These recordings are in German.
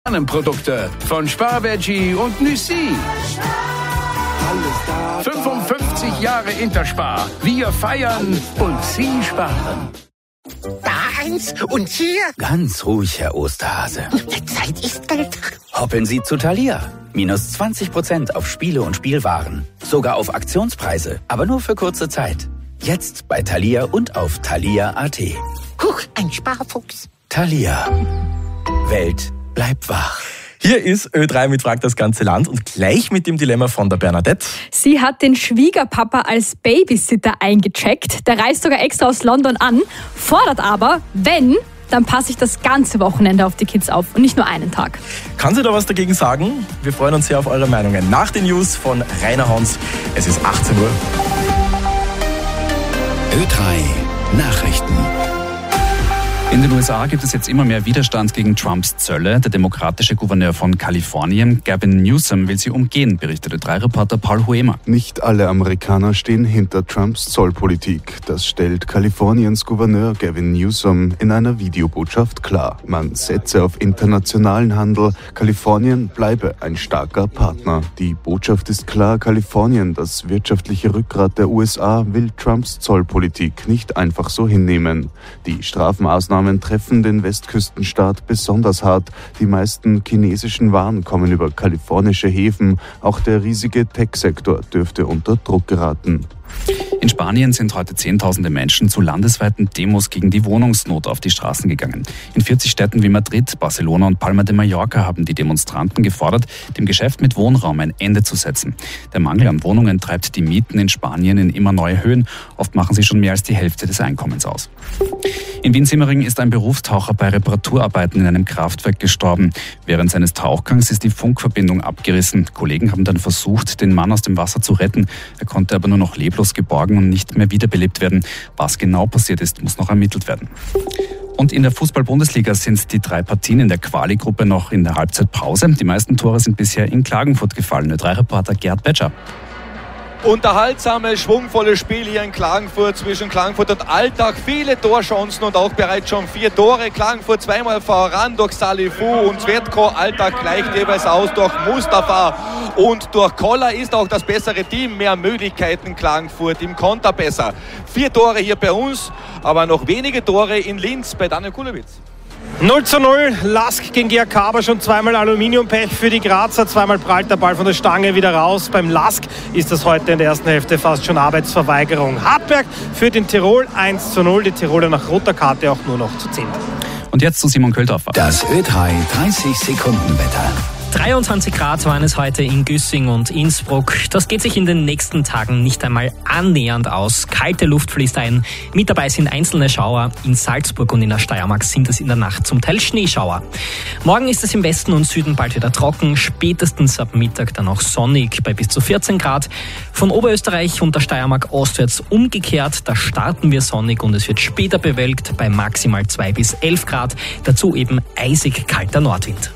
Produkte von Spar-Veggie und Nüssi. 55 Jahre Interspar. Wir feiern und Sie sparen. Da eins und hier. Ganz ruhig, Herr Osterhase. Zeit ist Geld. Hoppeln Sie zu Thalia. Minus 20% auf Spiele und Spielwaren. Sogar auf Aktionspreise, aber nur für kurze Zeit. Jetzt bei Thalia und auf thalia.at. Huch, ein Sparfuchs. Thalia. Welt bleibt wach. Hier ist Ö3 mit Frag das ganze Land und gleich mit dem Dilemma von der Bernadette. Sie hat den Schwiegerpapa als Babysitter eingecheckt. Der reist sogar extra aus London an, fordert aber, wenn, dann passe ich das ganze Wochenende auf die Kids auf und nicht nur einen Tag. Kann sie da was dagegen sagen? Wir freuen uns sehr auf eure Meinungen. Nach den News von Rainer Hans. Es ist 18 Uhr. Ö3 Nachrichten. In den USA gibt es jetzt immer mehr Widerstand gegen Trumps Zölle. Der demokratische Gouverneur von Kalifornien, Gavin Newsom, will sie umgehen, berichtete Ö3-Reporter Paul Huemer. Nicht alle Amerikaner stehen hinter Trumps Zollpolitik. Das stellt Kaliforniens Gouverneur Gavin Newsom in einer Videobotschaft klar. Man setze auf internationalen Handel. Kalifornien bleibe ein starker Partner. Die Botschaft ist klar: Kalifornien, das wirtschaftliche Rückgrat der USA, will Trumps Zollpolitik nicht einfach so hinnehmen. Die Strafmaßnahmen treffen den Westküstenstaat besonders hart. Die meisten chinesischen Waren kommen über kalifornische Häfen. Auch der riesige Tech-Sektor dürfte unter Druck geraten. In Spanien sind heute Zehntausende Menschen zu landesweiten Demos gegen die Wohnungsnot auf die Straßen gegangen. In 40 Städten wie Madrid, Barcelona und Palma de Mallorca haben die Demonstranten gefordert, dem Geschäft mit Wohnraum ein Ende zu setzen. Der Mangel an Wohnungen treibt die Mieten in Spanien in immer neue Höhen. Oft machen sie schon mehr als die Hälfte des Einkommens aus. In Wien-Simmering ist ein Berufstaucher bei Reparaturarbeiten in einem Kraftwerk gestorben. Während seines Tauchgangs ist die Funkverbindung abgerissen. Kollegen haben dann versucht, den Mann aus dem Wasser zu retten. Er konnte aber nur noch leblos geborgen und nicht mehr wiederbelebt werden. Was genau passiert ist, muss noch ermittelt werden. Und in der Fußball-Bundesliga sind die 3 Partien in der Quali-Gruppe noch in der Halbzeitpause. Die meisten Tore sind bisher in Klagenfurt gefallen. Ö3-Reporter Gerd Betscher. Unterhaltsames, schwungvolles Spiel hier in Klagenfurt zwischen Klagenfurt und Altach. Viele Torchancen und auch bereits schon 4 Tore. Klagenfurt zweimal voran durch Salifu und Zvetko. Altach gleicht jeweils aus durch Mustafa und durch Koller ist auch das bessere Team. Mehr Möglichkeiten Klagenfurt im Konter besser. 4 Tore hier bei uns, aber noch wenige Tore in Linz bei Daniel Kulewitz. 0:0, Lask gegen GAK, aber schon zweimal Aluminiumpech für die Grazer. Zweimal prallt der Ball von der Stange wieder raus. Beim Lask ist das heute in der ersten Hälfte fast schon Arbeitsverweigerung. Hartberg führt in Tirol 1:0. Die Tiroler nach roter Karte auch nur noch zu 10. Und jetzt zu Simon Köldorfer. Das Ö3 30-Sekunden-Wetter. 23 Grad waren es heute in Güssing und Innsbruck. Das geht sich in den nächsten Tagen nicht einmal annähernd aus. Kalte Luft fließt ein. Mit dabei sind einzelne Schauer. In Salzburg und in der Steiermark sind es in der Nacht zum Teil Schneeschauer. Morgen ist es im Westen und Süden bald wieder trocken. Spätestens ab Mittag dann auch sonnig bei bis zu 14 Grad. Von Oberösterreich und der Steiermark ostwärts umgekehrt. Da starten wir sonnig und es wird später bewölkt bei maximal 2 bis 11 Grad. Dazu eben eisig kalter Nordwind.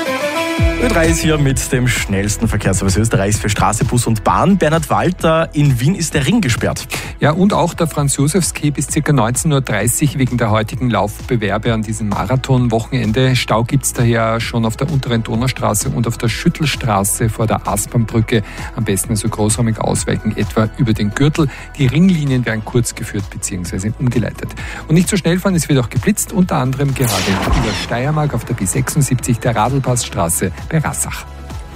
Ö3 ist hier mit dem schnellsten Verkehrsservice Österreichs für Straße, Bus und Bahn. Bernhard Walter, in Wien ist der Ring gesperrt. Ja, und auch der Franz-Josefs-Quai bis ca. 19:30 Uhr wegen der heutigen Laufbewerbe an diesem Marathon-Wochenende. Stau gibt es daher schon auf der unteren Donaustraße und auf der Schüttelstraße vor der Aspernbrücke. Am besten also großräumig ausweichen, etwa über den Gürtel. Die Ringlinien werden kurz geführt bzw. umgeleitet. Und nicht so schnell fahren, es wird auch geblitzt, unter anderem gerade über Steiermark auf der B76 der Radlpassstraße bei Rassach.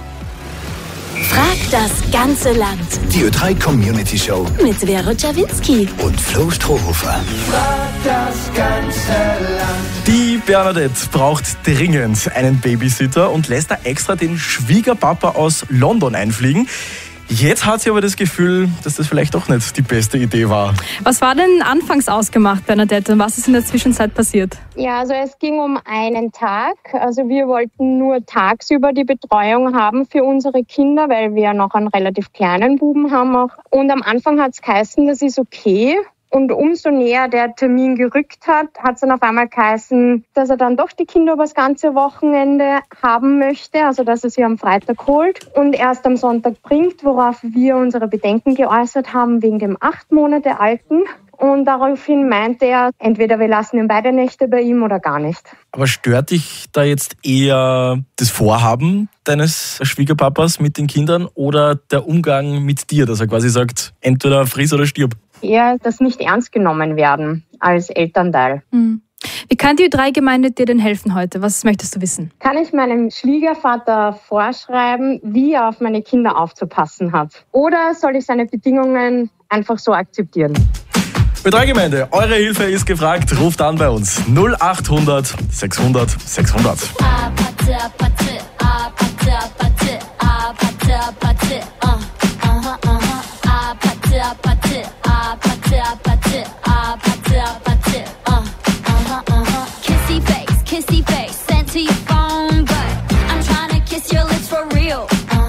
Frag das ganze Land. Die Ö3 Community Show Mit Vero Czawinski und Flo Strohhofer. Frag das ganze Land. Die Bernadette braucht dringend einen Babysitter und lässt da extra den Schwiegerpapa aus London einfliegen. Jetzt hat sie aber das Gefühl, dass das vielleicht doch nicht die beste Idee war. Was war denn anfangs ausgemacht, Bernadette? Und was ist in der Zwischenzeit passiert? Ja, also es ging um einen Tag. Also wir wollten nur tagsüber die Betreuung haben für unsere Kinder, weil wir noch einen relativ kleinen Buben haben auch. Und am Anfang hat es geheißen, das ist okay. Und umso näher der Termin gerückt hat es dann auf einmal geheißen, dass er dann doch die Kinder über das ganze Wochenende haben möchte, also dass er sie am Freitag holt und erst am Sonntag bringt, worauf wir unsere Bedenken geäußert haben wegen dem 8 Monate alten. Und daraufhin meinte er, entweder wir lassen ihn beide Nächte bei ihm oder gar nicht. Aber stört dich da jetzt eher das Vorhaben deines Schwiegerpapas mit den Kindern oder der Umgang mit dir, dass er quasi sagt, entweder friss oder stirb? Eher das nicht ernst genommen werden als Elternteil. Wie kann die Ö3-Gemeinde dir denn helfen heute? Was möchtest du wissen? Kann ich meinem Schwiegervater vorschreiben, wie er auf meine Kinder aufzupassen hat? Oder soll ich seine Bedingungen einfach so akzeptieren? Ö3-Gemeinde, eure Hilfe ist gefragt. Ruft an bei uns 0800 600 600. Kissy face, sent to your phone, but I'm trying to kiss your lips for real.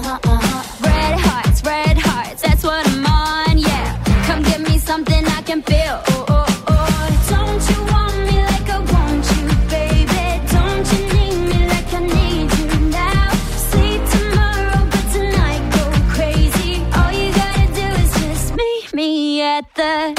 Red hearts, that's what I'm on, yeah. Come give me something I can feel. Don't you want me like I want you, baby? Don't you need me like I need you now? Sleep tomorrow, but tonight go crazy. All you gotta do is just meet me at the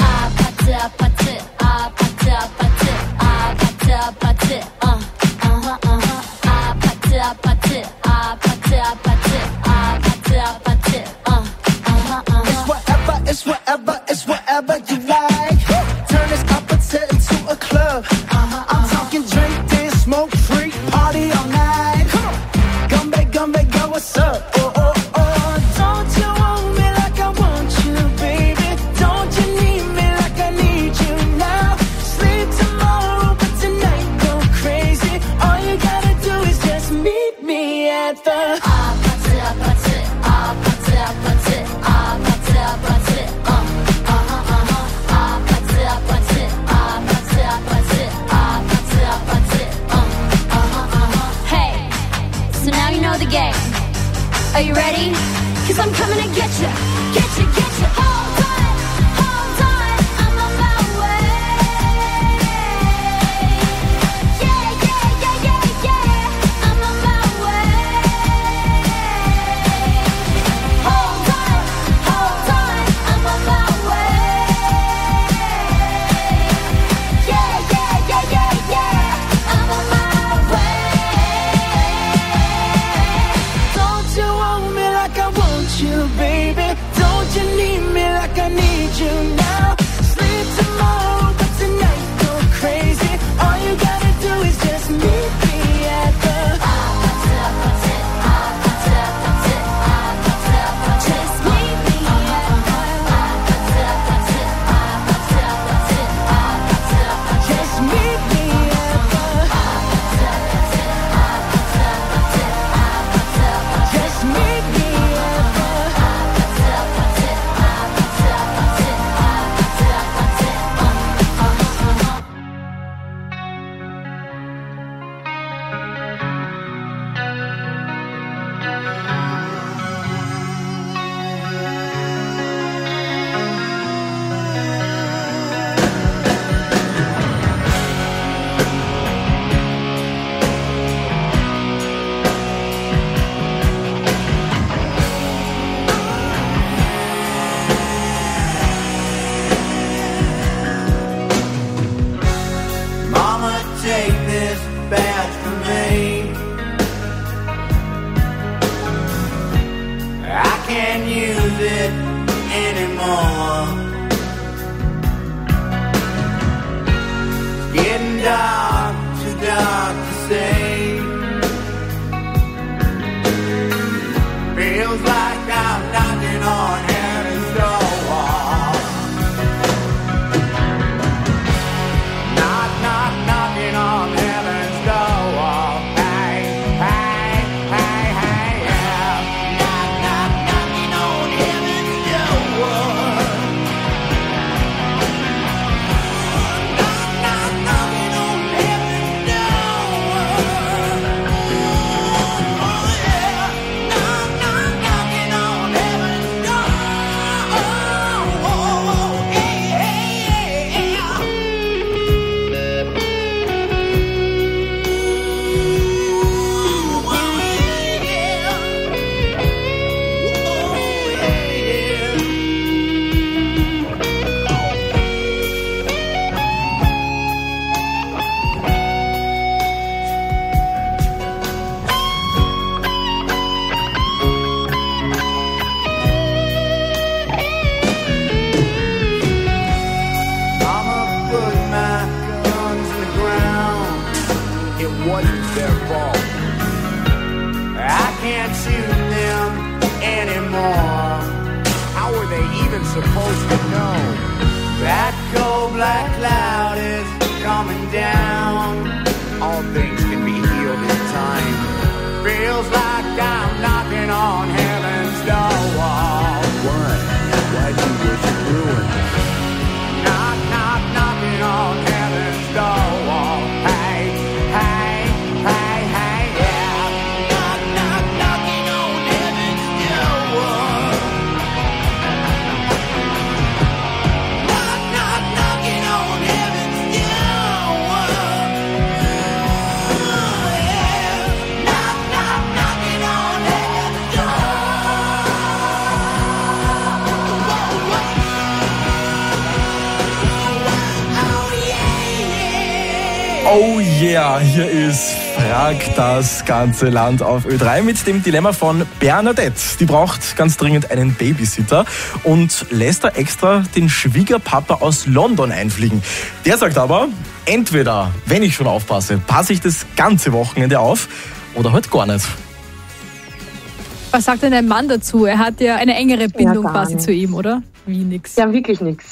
It's whatever you like. Turn this opposite into a club. I'm talking drink, dance, smoke, freak, party all night. Come back, girl, what's up? Don't you want me like I want you, baby? Don't you need me like I need you now? Sleep tomorrow, but tonight go crazy. All you gotta do is just meet me at the Are you ready? 'Cause I'm coming to get you. Hold on, I'm on my way. Yeah, I'm on my way. Hold on, I'm on my way. Yeah, I'm on my way. Don't you want me like I want you, baby? Don't you need me like I need you now? Sleep tomorrow, but tonight go crazy. All you gotta do is just meet me at the Just meet me at Just meet me at Just meet me Mama, take this badge from me. I can't use it anymore. It's getting dark, too dark to see. Feels like I'm knocking on heaven's door. Knocking on heaven's door. Hey, yeah. Knocking on heaven's door. Knocking on heaven's door. Oh, yeah. Knocking know that cold black cloud is coming down. All things can be healed in time. Feels like I'm knocking on heaven's door. Why? Why do you wish it ruined? Knock, knock, knocking on heaven's door. Hey, hey, hey, hey, yeah. Knock, knock, knocking on heaven's door. Knock, knock, knocking on heaven's door. Yeah. Knock, knock, knocking on heaven's Oh yeah, hier ist Frag das ganze Land auf Ö3 mit dem Dilemma von Bernadette. Die braucht ganz dringend einen Babysitter und lässt da extra den Schwiegerpapa aus London einfliegen. Der sagt aber, entweder, wenn ich schon aufpasse, passe ich das ganze Wochenende auf oder halt gar nicht. Was sagt denn dein Mann dazu? Er hat ja eine engere Bindung gar quasi nicht. zu ihm, oder? Wie nix. Ja, wirklich nichts.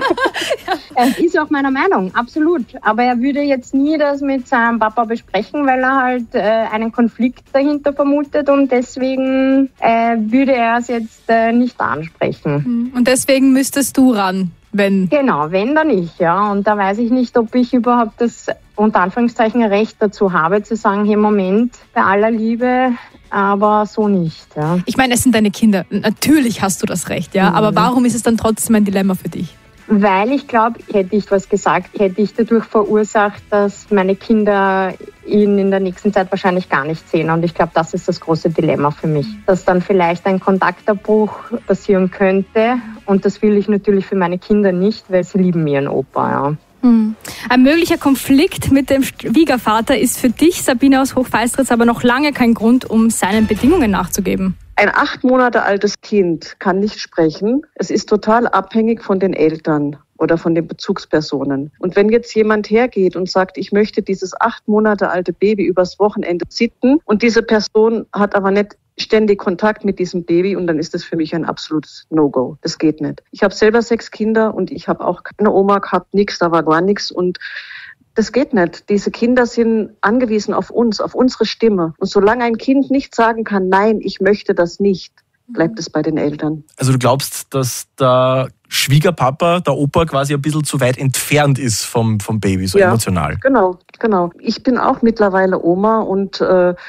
Er ist auch meiner Meinung, absolut. Aber er würde jetzt nie das mit seinem Papa besprechen, weil er halt einen Konflikt dahinter vermutet und deswegen würde er es jetzt nicht ansprechen. Und deswegen müsstest du ran, wenn... Genau, wenn dann ich, ja. Und da weiß ich nicht, ob ich überhaupt das unter Anführungszeichen Recht dazu habe, zu sagen, hey, Moment, bei aller Liebe... aber so nicht. Ja. Ich meine, es sind deine Kinder. Natürlich hast du das Recht, ja. Aber warum ist es dann trotzdem ein Dilemma für dich? Weil ich glaube, hätte ich was gesagt, hätte ich dadurch verursacht, dass meine Kinder ihn in der nächsten Zeit wahrscheinlich gar nicht sehen. Und ich glaube, das ist das große Dilemma für mich. Dass dann vielleicht ein Kontaktabbruch passieren könnte. Und das will ich natürlich für meine Kinder nicht, weil sie lieben ihren Opa, ja. Ein möglicher Konflikt mit dem Schwiegervater ist für dich, Sabine aus Hochfeistritz, aber noch lange kein Grund, um seinen Bedingungen nachzugeben. Ein 8 Monate altes Kind kann nicht sprechen. Es ist total abhängig von den Eltern oder von den Bezugspersonen. Und wenn jetzt jemand hergeht und sagt, ich möchte dieses 8 Monate alte Baby übers Wochenende sitten und diese Person hat aber nicht ständig Kontakt mit diesem Baby und dann ist das für mich ein absolutes No-Go. Das geht nicht. Ich habe selber 6 Kinder und ich habe auch keine Oma gehabt, nichts, da war gar nichts und das geht nicht. Diese Kinder sind angewiesen auf uns, auf unsere Stimme. Und solange ein Kind nicht sagen kann, nein, ich möchte das nicht, bleibt es bei den Eltern. Also du glaubst, dass der Schwiegerpapa, der Opa quasi ein bisschen zu weit entfernt ist vom Baby, so emotional? Genau. Ich bin auch mittlerweile Oma und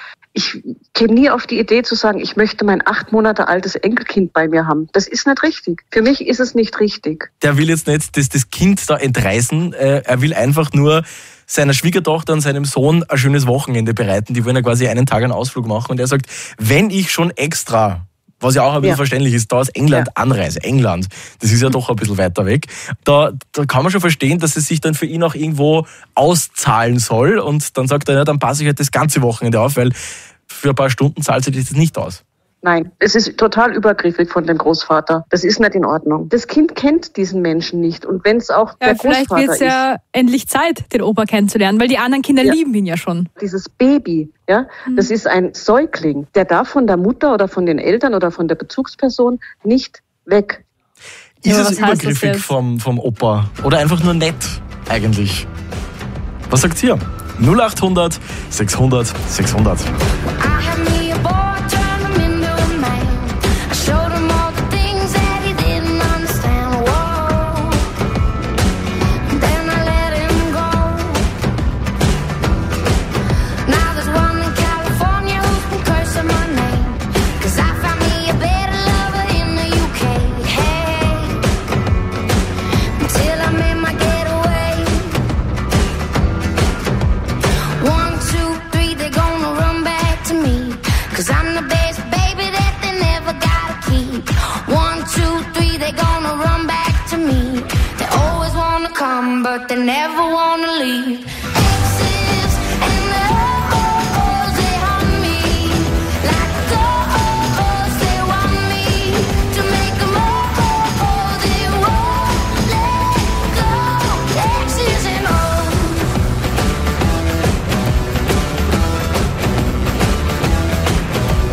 ich käme nie auf die Idee zu sagen, ich möchte mein 8 Monate altes Enkelkind bei mir haben. Das ist nicht richtig. Für mich ist es nicht richtig. Der will jetzt nicht das Kind da entreißen. Er will einfach nur seiner Schwiegertochter und seinem Sohn ein schönes Wochenende bereiten. Die wollen ja quasi einen Tag einen Ausflug machen. Und er sagt, wenn ich schon extra, was ja auch ein bisschen verständlich ist, da aus England anreise. England, das ist ja doch ein bisschen weiter weg. Da kann man schon verstehen, dass es sich dann für ihn auch irgendwo auszahlen soll. Und dann sagt er, ja, dann passe ich halt das ganze Wochenende auf, weil für ein paar Stunden zahlt sich das nicht aus. Nein, es ist total übergriffig von dem Großvater. Das ist nicht in Ordnung. Das Kind kennt diesen Menschen nicht. Und wenn es auch der vielleicht Großvater wird es ja endlich Zeit, den Opa kennenzulernen, weil die anderen Kinder lieben ihn ja schon. Dieses Baby, das ist ein Säugling. Der darf von der Mutter oder von den Eltern oder von der Bezugsperson nicht weg. Ist es übergriffig vom Opa oder einfach nur nett eigentlich? Was sagt ihr? 0800 600 600. But they never wanna leave. Exes and the hoes, they hunt me like ghosts. They want me to make them whole. They won't let go. Exes and hoes.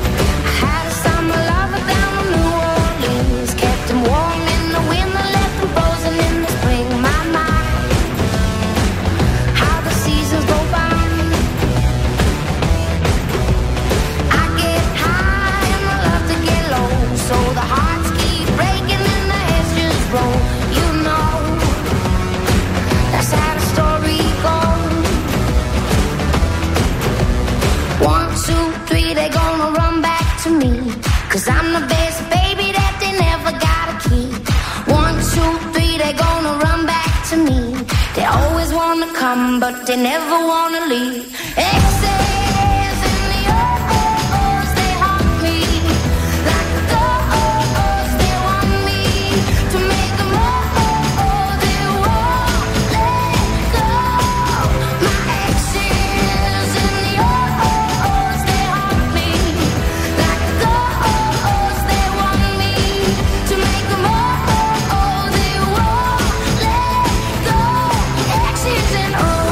they never wanna leave. Exes in the oh-oh-ohs, they haunt me. Like the oh-oh-ohs, they want me to make them oh-oh-oh, they won't let go. My exes in the oh-oh-ohs, they haunt me. Like the oh-oh-ohs, they want me to make them oh-oh-oh, they won't let go. Exes and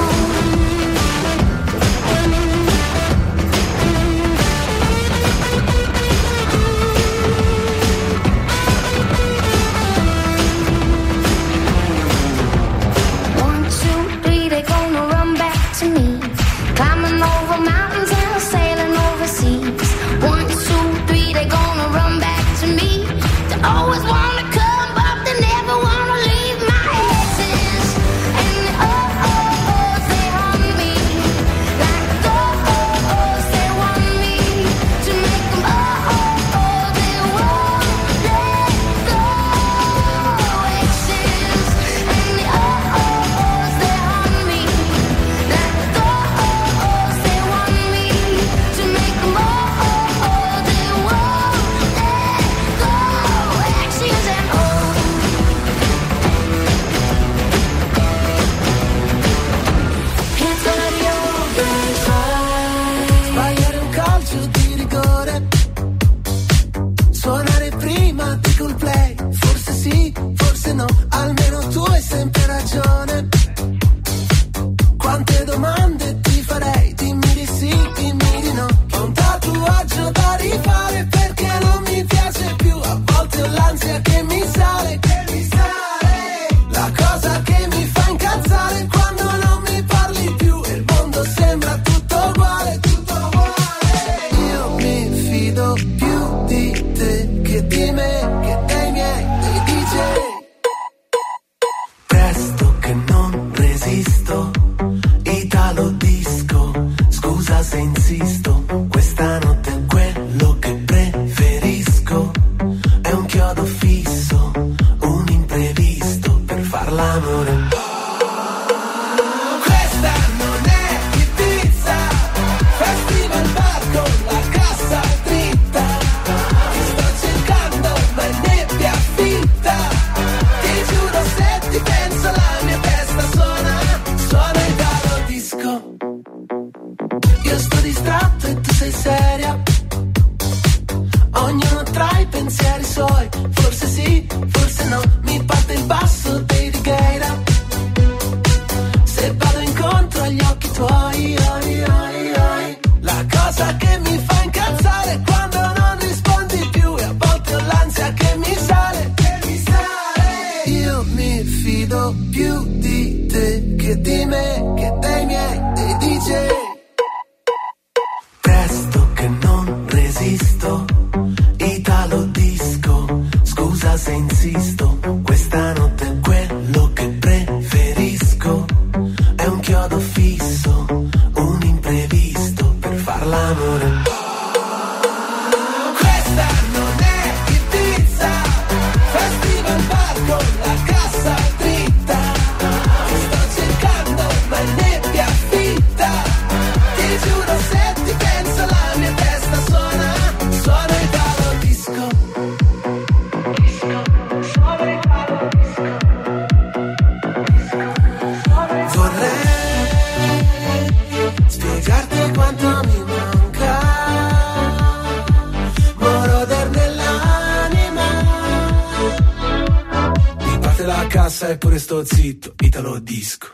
eppure sto zitto, Italo disco.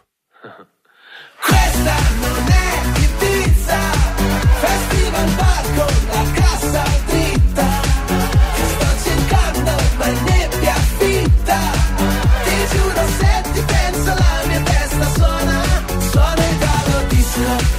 Questa non è Ibiza, festival bar con la cassa dritta. Ti sto cercando ma è nebbia fitta. Ti giuro se ti penso la mia testa suona Italo disco.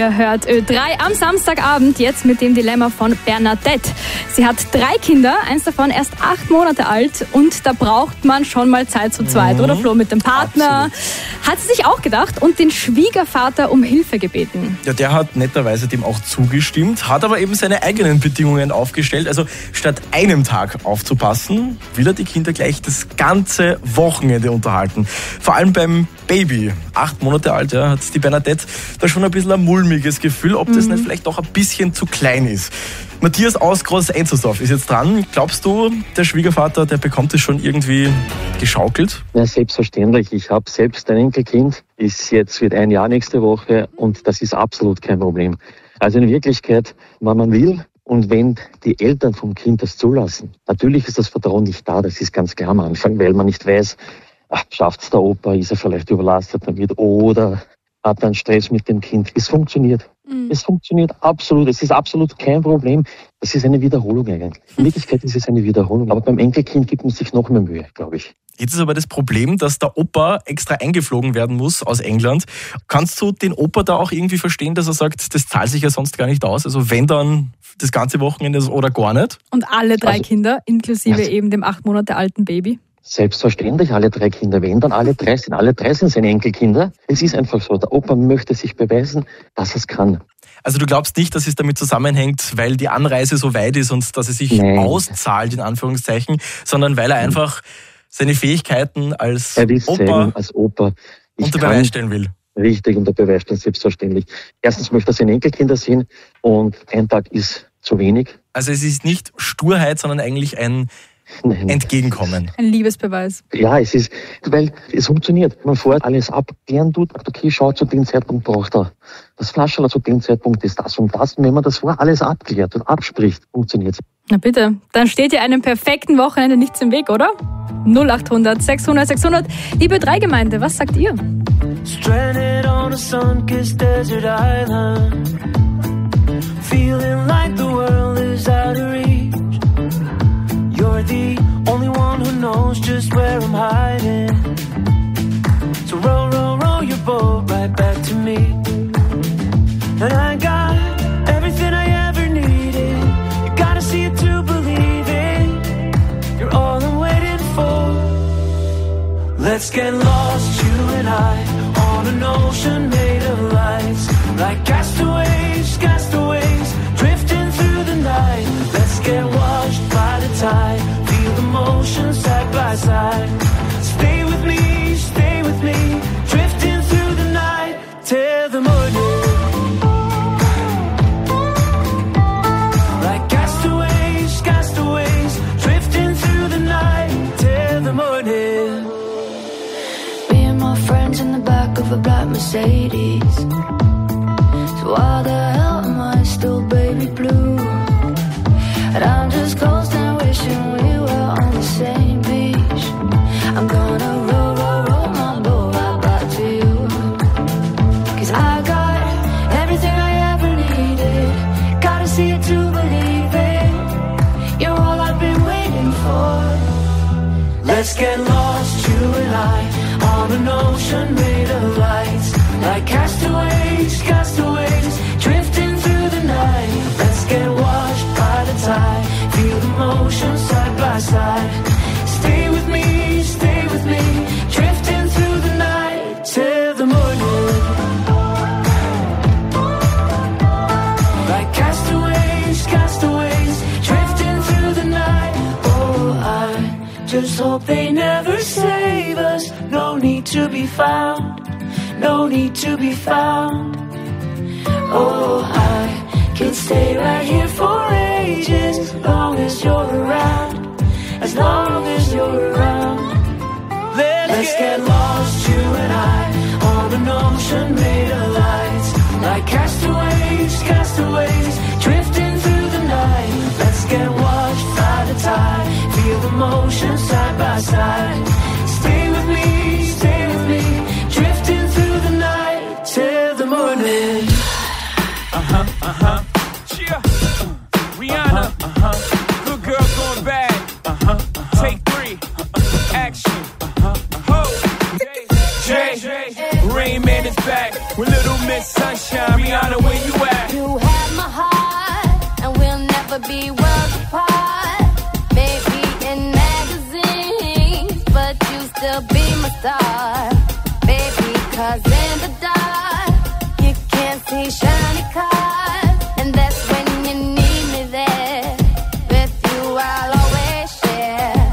Ihr hört Ö3 am Samstagabend, jetzt mit dem Dilemma von Bernadette. Sie hat 3 Kinder, eins davon erst 8 Monate alt und da braucht man schon mal Zeit zu zweit, oder Flo, mit dem Partner. Absolut. Hat sie sich auch gedacht und den Schwiegervater um Hilfe gebeten. Ja, der hat netterweise dem auch zugestimmt, hat aber eben seine eigenen Bedingungen aufgestellt. Also statt einem Tag aufzupassen, will er die Kinder gleich das ganze Wochenende unterhalten. Vor allem beim Baby, 8 Monate alt, ja, hat die Bernadette da schon ein bisschen ein mulmiges Gefühl, ob das nicht vielleicht doch ein bisschen zu klein ist. Matthias aus Groß-Enzersdorf ist jetzt dran. Glaubst du, der Schwiegervater, der bekommt es schon irgendwie geschaukelt? Ja, selbstverständlich. Ich habe selbst ein Enkelkind, wird 1 Jahr nächste Woche und das ist absolut kein Problem. Also in Wirklichkeit, wenn man will und wenn die Eltern vom Kind das zulassen, natürlich ist das Vertrauen nicht da, das ist ganz klar am Anfang, weil man nicht weiß, schafft es der Opa, ist er vielleicht überlastet damit oder hat er einen Stress mit dem Kind. Es funktioniert. Es funktioniert absolut. Es ist absolut kein Problem. Es ist eine Wiederholung eigentlich. In Wirklichkeit ist es eine Wiederholung. Aber beim Enkelkind gibt man sich noch mehr Mühe, glaube ich. Jetzt ist aber das Problem, dass der Opa extra eingeflogen werden muss aus England. Kannst du den Opa da auch irgendwie verstehen, dass er sagt, das zahlt sich ja sonst gar nicht aus? Also wenn dann das ganze Wochenende oder gar nicht? Und alle 3 Kinder, inklusive eben dem 8 Monate alten Baby? Selbstverständlich, alle 3 Kinder. Wenn dann alle 3 sind. Alle 3 sind seine Enkelkinder. Es ist einfach so. Der Opa möchte sich beweisen, dass er es kann. Also du glaubst nicht, dass es damit zusammenhängt, weil die Anreise so weit ist und dass es sich auszahlt, in Anführungszeichen, sondern weil er einfach seine Fähigkeiten als Opa unter Beweis stellen will. Richtig, unter Beweis stellen, selbstverständlich. Erstens möchte er seine Enkelkinder sehen und ein Tag ist zu wenig. Also es ist nicht Sturheit, sondern eigentlich ein Entgegenkommen. Ein Liebesbeweis. Ja, es ist, weil es funktioniert. Man vorher alles abklären tut, okay, schau, zu dem Zeitpunkt braucht er das Flascherl, zu dem Zeitpunkt ist das und das. Und wenn man das vorher alles abklärt und abspricht, funktioniert es. Na bitte, dann steht dir einem perfekten Wochenende nichts im Weg, oder? 0800 600 600. Liebe Ö3-Gemeinde, was sagt ihr? Stranded on a sun-kissed desert island, feeling like the world is out of reach. You're the only one who knows just where I'm hiding. So row, row, row your boat right back to me. And I got everything I ever needed. You gotta see it to believe it. You're all I'm waiting for. Let's get lost, you and I, on an ocean made of lights. Like castaways, castaways, drifting through the night. Let's get washed by the tide, feel the motion side by side. Stay with me, drifting through the night till the morning. Like castaways, castaways, drifting through the night till the morning. Me and my friends in the back of a black Mercedes. So why the hell am I still baby blue? And I'm just coasting, wishing we were on the same beach. I'm gonna roll, roll, roll my boat right back to you. 'Cause I got everything I ever needed. Gotta see it to believe it. You're all I've been waiting for. Let's get lost, you and I, on an ocean made of lights. Like castaways, castaways, drifting through the night. Let's get washed by the tide, feel the motion side by side. Stay with me, drifting through the night till the morning. Like castaways, castaways, drifting through the night. Oh, I just hope they never save us. No need to be found, no need to be found. Oh, I can stay right here for ages, as long as you're around, as long as you're around. Let's get lost, you and I, on an ocean made of lights. Like castaways, castaways, drifting through the night. Let's get washed by the tide, feel the motion side by side. Stay with me, drifting through the night till the morning. Yeah. Rihanna. Good girl going bad. Take 3. Action. Ho. Jay. Rain Man is back with Little Miss Sunshine. Rihanna, when could be worlds apart. Maybe in magazines, but you still be my star. Baby, 'cause in the dark, you can't see shiny cars. And that's when you need me there. With you, I'll always share.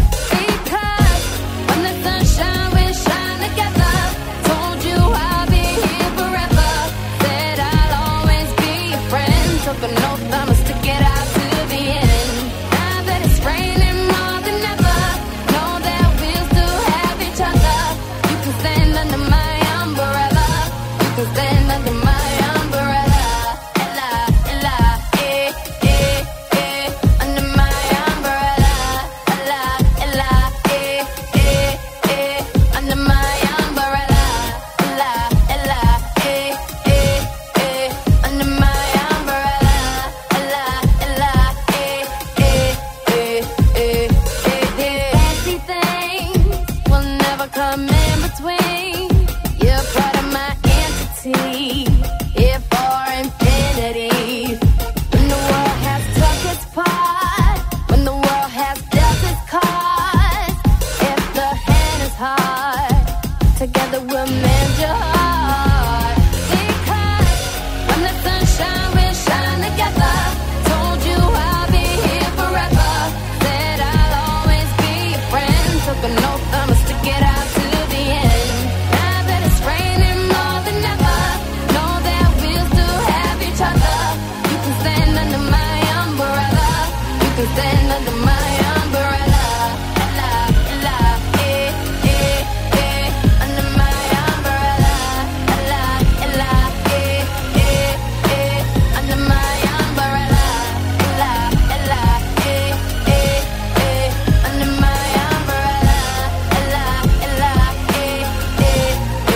Because when the sunshine will shine together, told you I'll be here forever. Said I'll always be your friend. Took an oath, I'ma stick it out to the end. Now that it's raining more than ever, know that we'll still have each other. You can stand under my umbrella. You can stand under my umbrella. Ella, Ella, eh, eh, eh. Under my umbrella. Ella, Ella, eh, eh, eh. Under my umbrella. Ella, Ella, eh, eh, eh. Under my umbrella. Ella, Ella, eh, eh, eh, eh, eh, eh. Fancy things will never come in between. You're part of my entity, here for infinity. When the world has took its part, when the world has dealt its cards, if the hand is hard, together we'll mend your heart. Because when the sunshine will shine together, told you I'll be here forever. Said I'll always be your friend. Took an oath, I'ma stick it out to the end. Now that it's raining more than ever, know that we'll still have each other. You can stand under my umbrella. You can stand under my umbrella. Ella, Ella, eh, eh, eh. Under my umbrella. Ella, Ella, eh, eh, eh. Under my umbrella. Ella, Ella, eh, eh, eh. Under my umbrella. Ella, Ella, eh, eh,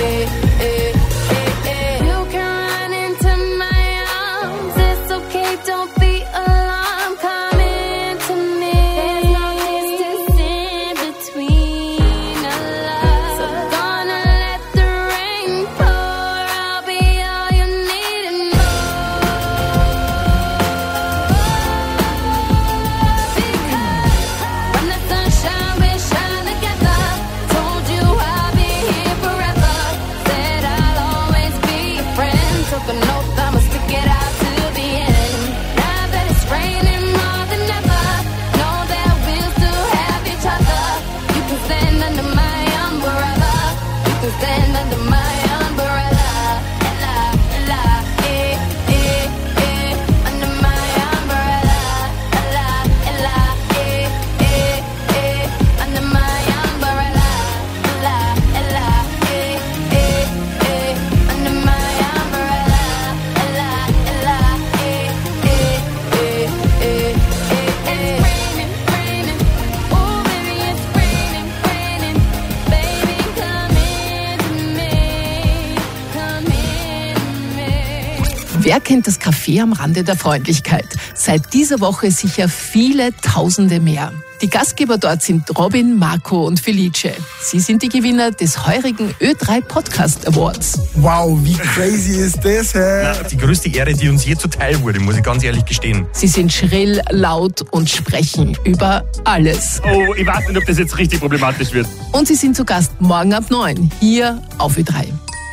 eh, eh, eh. You can run into my arms. It's okay, don't be alarmed. Come into me. There's no distance in between our love. So gonna let the rain pour. I'll be all you need and more. Because when the sunshine will shine together, told you I'll be here forever. Said I'll always be your friend. Took an oath, I'ma stick it out to the end. Now that it's raining more than ever, know that we'll still have each other. You can stand under my umbrella. You can stand under my umbrella. Ella, Ella, eh, eh, eh. Under my umbrella. Ella, Ella, eh, eh, eh. Under my umbrella. Ella, Ella, eh, eh, eh. Under my umbrella. Ella, Ella, eh, eh, eh, eh, eh, eh. It's raining, raining. Oh, baby, it's raining, raining. Baby, come into me. Come into me. Wer kennt das Café am Rande der Freundlichkeit? Seit dieser Woche sicher viele Tausende mehr. Die Gastgeber dort sind Robin, Marco und Felice. Sie sind die Gewinner des heurigen Ö3 Podcast Awards. Wow, wie crazy ist das, hä? Na, die größte Ehre, die uns je zuteil wurde, muss ich ganz ehrlich gestehen. Sie sind schrill, laut und sprechen über alles. Oh, ich weiß nicht, ob das jetzt richtig problematisch wird. Und sie sind zu Gast morgen ab 9 hier auf Ö3.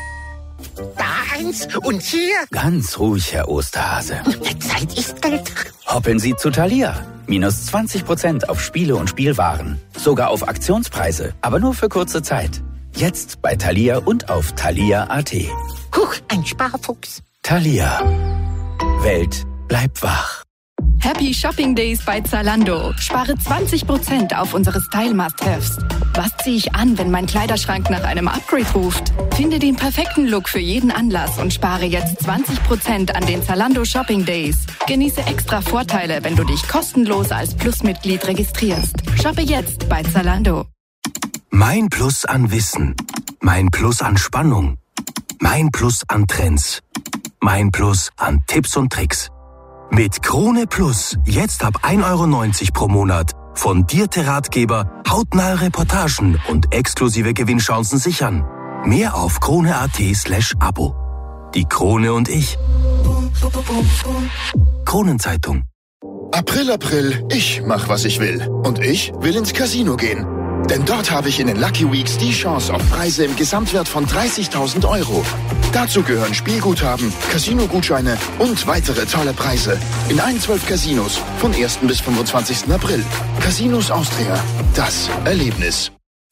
Da eins und hier. Ganz ruhig, Herr Osterhase. Zeit ist Geld. Hoppeln Sie zu Thalia. Minus 20% auf Spiele und Spielwaren. Sogar auf Aktionspreise, aber nur für kurze Zeit. Jetzt bei Thalia und auf thalia.at. Huch, ein Sparfuchs. Thalia. Welt bleibt wach. Happy Shopping Days bei Zalando. Spare 20% auf unsere Style-Must-Haves. Was ziehe ich an, wenn mein Kleiderschrank nach einem Upgrade ruft? Finde den perfekten Look für jeden Anlass und spare jetzt 20% an den Zalando Shopping Days. Genieße extra Vorteile, wenn du dich kostenlos als Plus-Mitglied registrierst. Shoppe jetzt bei Zalando. Mein Plus an Wissen. Mein Plus an Spannung. Mein Plus an Trends. Mein Plus an Tipps und Tricks. Mit Krone Plus jetzt ab 1,90 € pro Monat. Fundierte Ratgeber, hautnahe Reportagen und exklusive Gewinnchancen sichern. Mehr auf krone.at/Abo. Die Krone und ich. Kronenzeitung. April, April, ich mach, was ich will. Und ich will ins Casino gehen. Denn dort habe ich in den Lucky Weeks die Chance auf Preise im Gesamtwert von 30.000 Euro. Dazu gehören Spielguthaben, Casino-Gutscheine und weitere tolle Preise. In allen 12 Casinos von 1. bis 25. April. Casinos Austria. Das Erlebnis.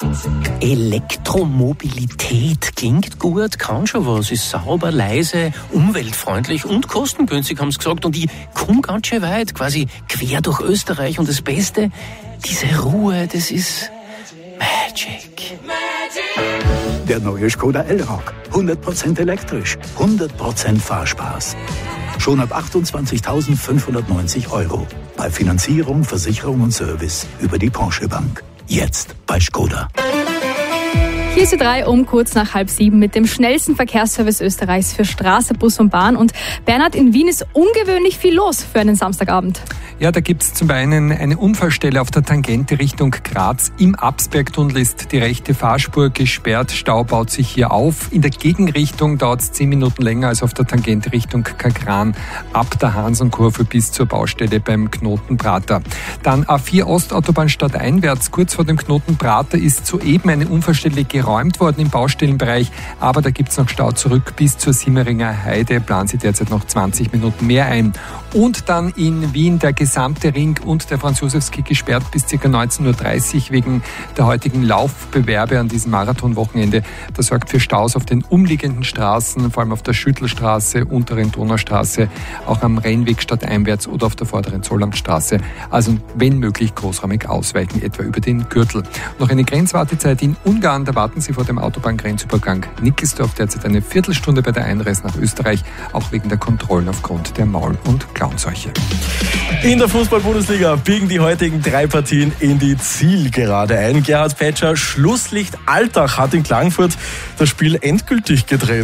Elektromobilität klingt gut, kann schon was, ist sauber, leise, umweltfreundlich und kostengünstig, haben sie gesagt. Und ich komme ganz schön weit, quasi quer durch Österreich. Und das Beste, diese Ruhe, das ist Magic. Der neue Skoda Elroq. 100% elektrisch, 100% Fahrspaß. Schon ab 28.590 €. Bei Finanzierung, Versicherung und Service über die Porsche Bank. Jetzt bei Skoda. Hier ist die 3 um kurz nach 6:30 mit dem schnellsten Verkehrsservice Österreichs für Straße, Bus und Bahn. Und Bernhard, in Wien ist ungewöhnlich viel los für einen Samstagabend. Ja, da gibt es zum einen eine Unfallstelle auf der Tangente Richtung Graz. Im Absbergtunnel ist die rechte Fahrspur gesperrt. Stau baut sich hier auf. In der Gegenrichtung dauert es 10 Minuten länger als auf der Tangente Richtung Kagran ab der Hansenkurve bis zur Baustelle beim Knoten Prater. Dann A4 Ostautobahn stadteinwärts. Kurz vor dem Knoten Prater ist soeben eine Unfallstelle geräumt worden im Baustellenbereich, aber da gibt es noch Stau zurück bis zur Simmeringer Heide. Planen Sie derzeit noch 20 Minuten mehr ein. Und dann in Wien der gesamte Ring und der Franz-Josefs-Ski gesperrt bis ca. 19.30 Uhr wegen der heutigen Laufbewerbe an diesem Marathonwochenende. Das sorgt für Staus auf den umliegenden Straßen, vor allem auf der Schüttelstraße, unteren Donaustraße, auch am Rennweg stadteinwärts oder auf der vorderen Zollamtstraße. Also wenn möglich großräumig ausweichen, etwa über den Gürtel. Noch eine Grenzwartezeit in Ungarn, da warten Sie vor dem Autobahngrenzübergang Nickelsdorf derzeit eine Viertelstunde bei der Einreise nach Österreich, auch wegen der Kontrollen aufgrund der Maul- und Klauenseuche. In der Fußball-Bundesliga biegen die heutigen 3 Partien in die Zielgerade ein. Gerhard Peitscher, Schlusslicht Altach hat in Klagenfurt das Spiel endgültig gedreht.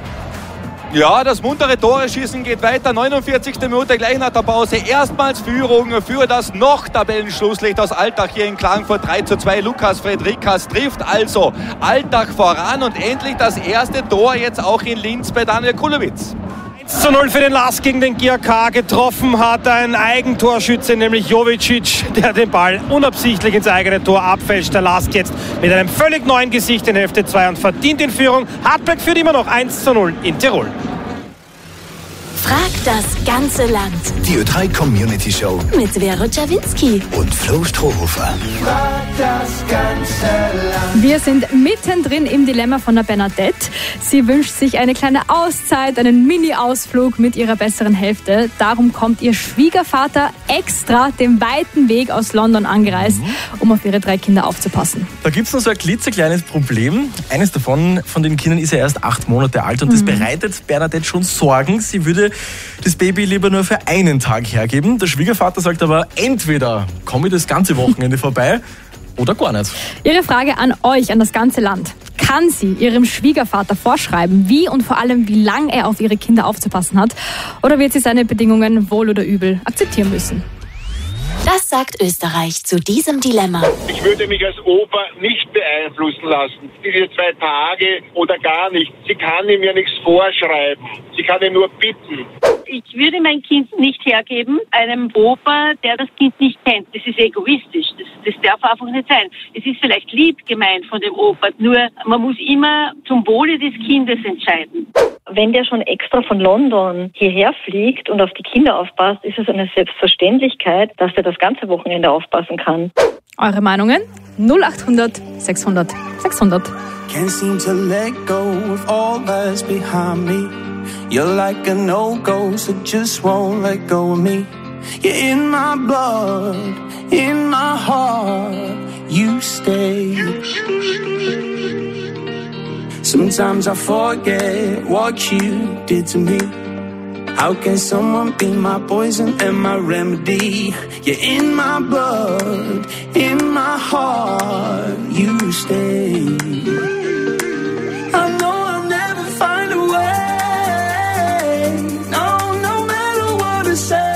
Ja, das muntere Tore-Schießen geht weiter. 49. Minute gleich nach der Pause. Erstmals Führung für das noch Tabellenschlusslicht aus Altach hier in Klagenfurt. 3:2. Lukas Friedrichs trifft also Altach voran und endlich das erste Tor jetzt auch in Linz bei Daniel Kulowitz. 1:0 für den Lask gegen den GAK. Getroffen hat ein Eigentorschütze, nämlich Jovicic, der den Ball unabsichtlich ins eigene Tor abfälscht. Der Lask jetzt mit einem völlig neuen Gesicht in Hälfte 2 und verdient in Führung. Hartberg führt immer noch 1:0 in Tirol. Frag das ganze Land. Die Ö3 Community Show Mit Vero Czawinski und Flo Strohhofer. Frag das ganze Land. Wir sind mittendrin im Dilemma von der Bernadette. Sie wünscht sich eine kleine Auszeit, einen Mini-Ausflug mit ihrer besseren Hälfte. Darum kommt ihr Schwiegervater extra den weiten Weg aus London angereist, um auf ihre 3 Kinder aufzupassen. Da gibt es noch so ein klitzekleines Problem. Eines davon von den Kindern ist ja erst 8 Monate alt und das bereitet Bernadette schon Sorgen. Sie würde das Baby lieber nur für einen Tag hergeben. Der Schwiegervater sagt aber, entweder komme ich das ganze Wochenende vorbei oder gar nicht. Ihre Frage an euch, an das ganze Land. Kann sie ihrem Schwiegervater vorschreiben, wie und vor allem wie lang er auf ihre Kinder aufzupassen hat? Oder wird sie seine Bedingungen wohl oder übel akzeptieren müssen? Das sagt Österreich zu diesem Dilemma. Ich würde mich als Opa nicht beeinflussen lassen. Diese 2 Tage oder gar nicht. Sie kann ihm ja nichts vorschreiben. Sie kann ihn nur bitten. Ich würde mein Kind nicht hergeben, einem Opa, der das Kind nicht kennt. Das ist egoistisch. Das darf einfach nicht sein. Es ist vielleicht lieb gemeint von dem Opa, nur man muss immer zum Wohle des Kindes entscheiden. Wenn der schon extra von London hierher fliegt und auf die Kinder aufpasst, ist es eine Selbstverständlichkeit, dass er das ganze Wochenende aufpassen kann. Eure Meinungen? 0800 600 600. Can't seem to let go of all that's behind me. You're like a no-go, so just won't let go of me. You're in my blood, in my heart, you stay. Sometimes I forget what you did to me. How can someone be my poison and my remedy? You're in my blood, in my heart, you stay. I know I'll never find a way. No matter what I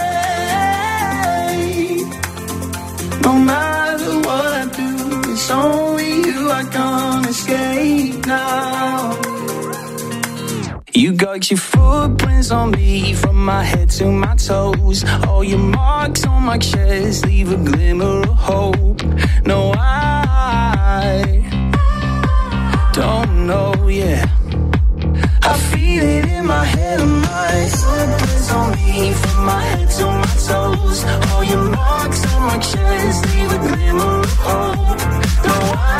say. No matter what I do, it's only you I can't escape now. You got your footprints on me from my head to my toes. All your marks on my chest leave a glimmer of hope. No, I don't know, yeah. I feel it in my head and my footprints on me from my head to my toes. All your marks on my chest leave a glimmer of hope. No,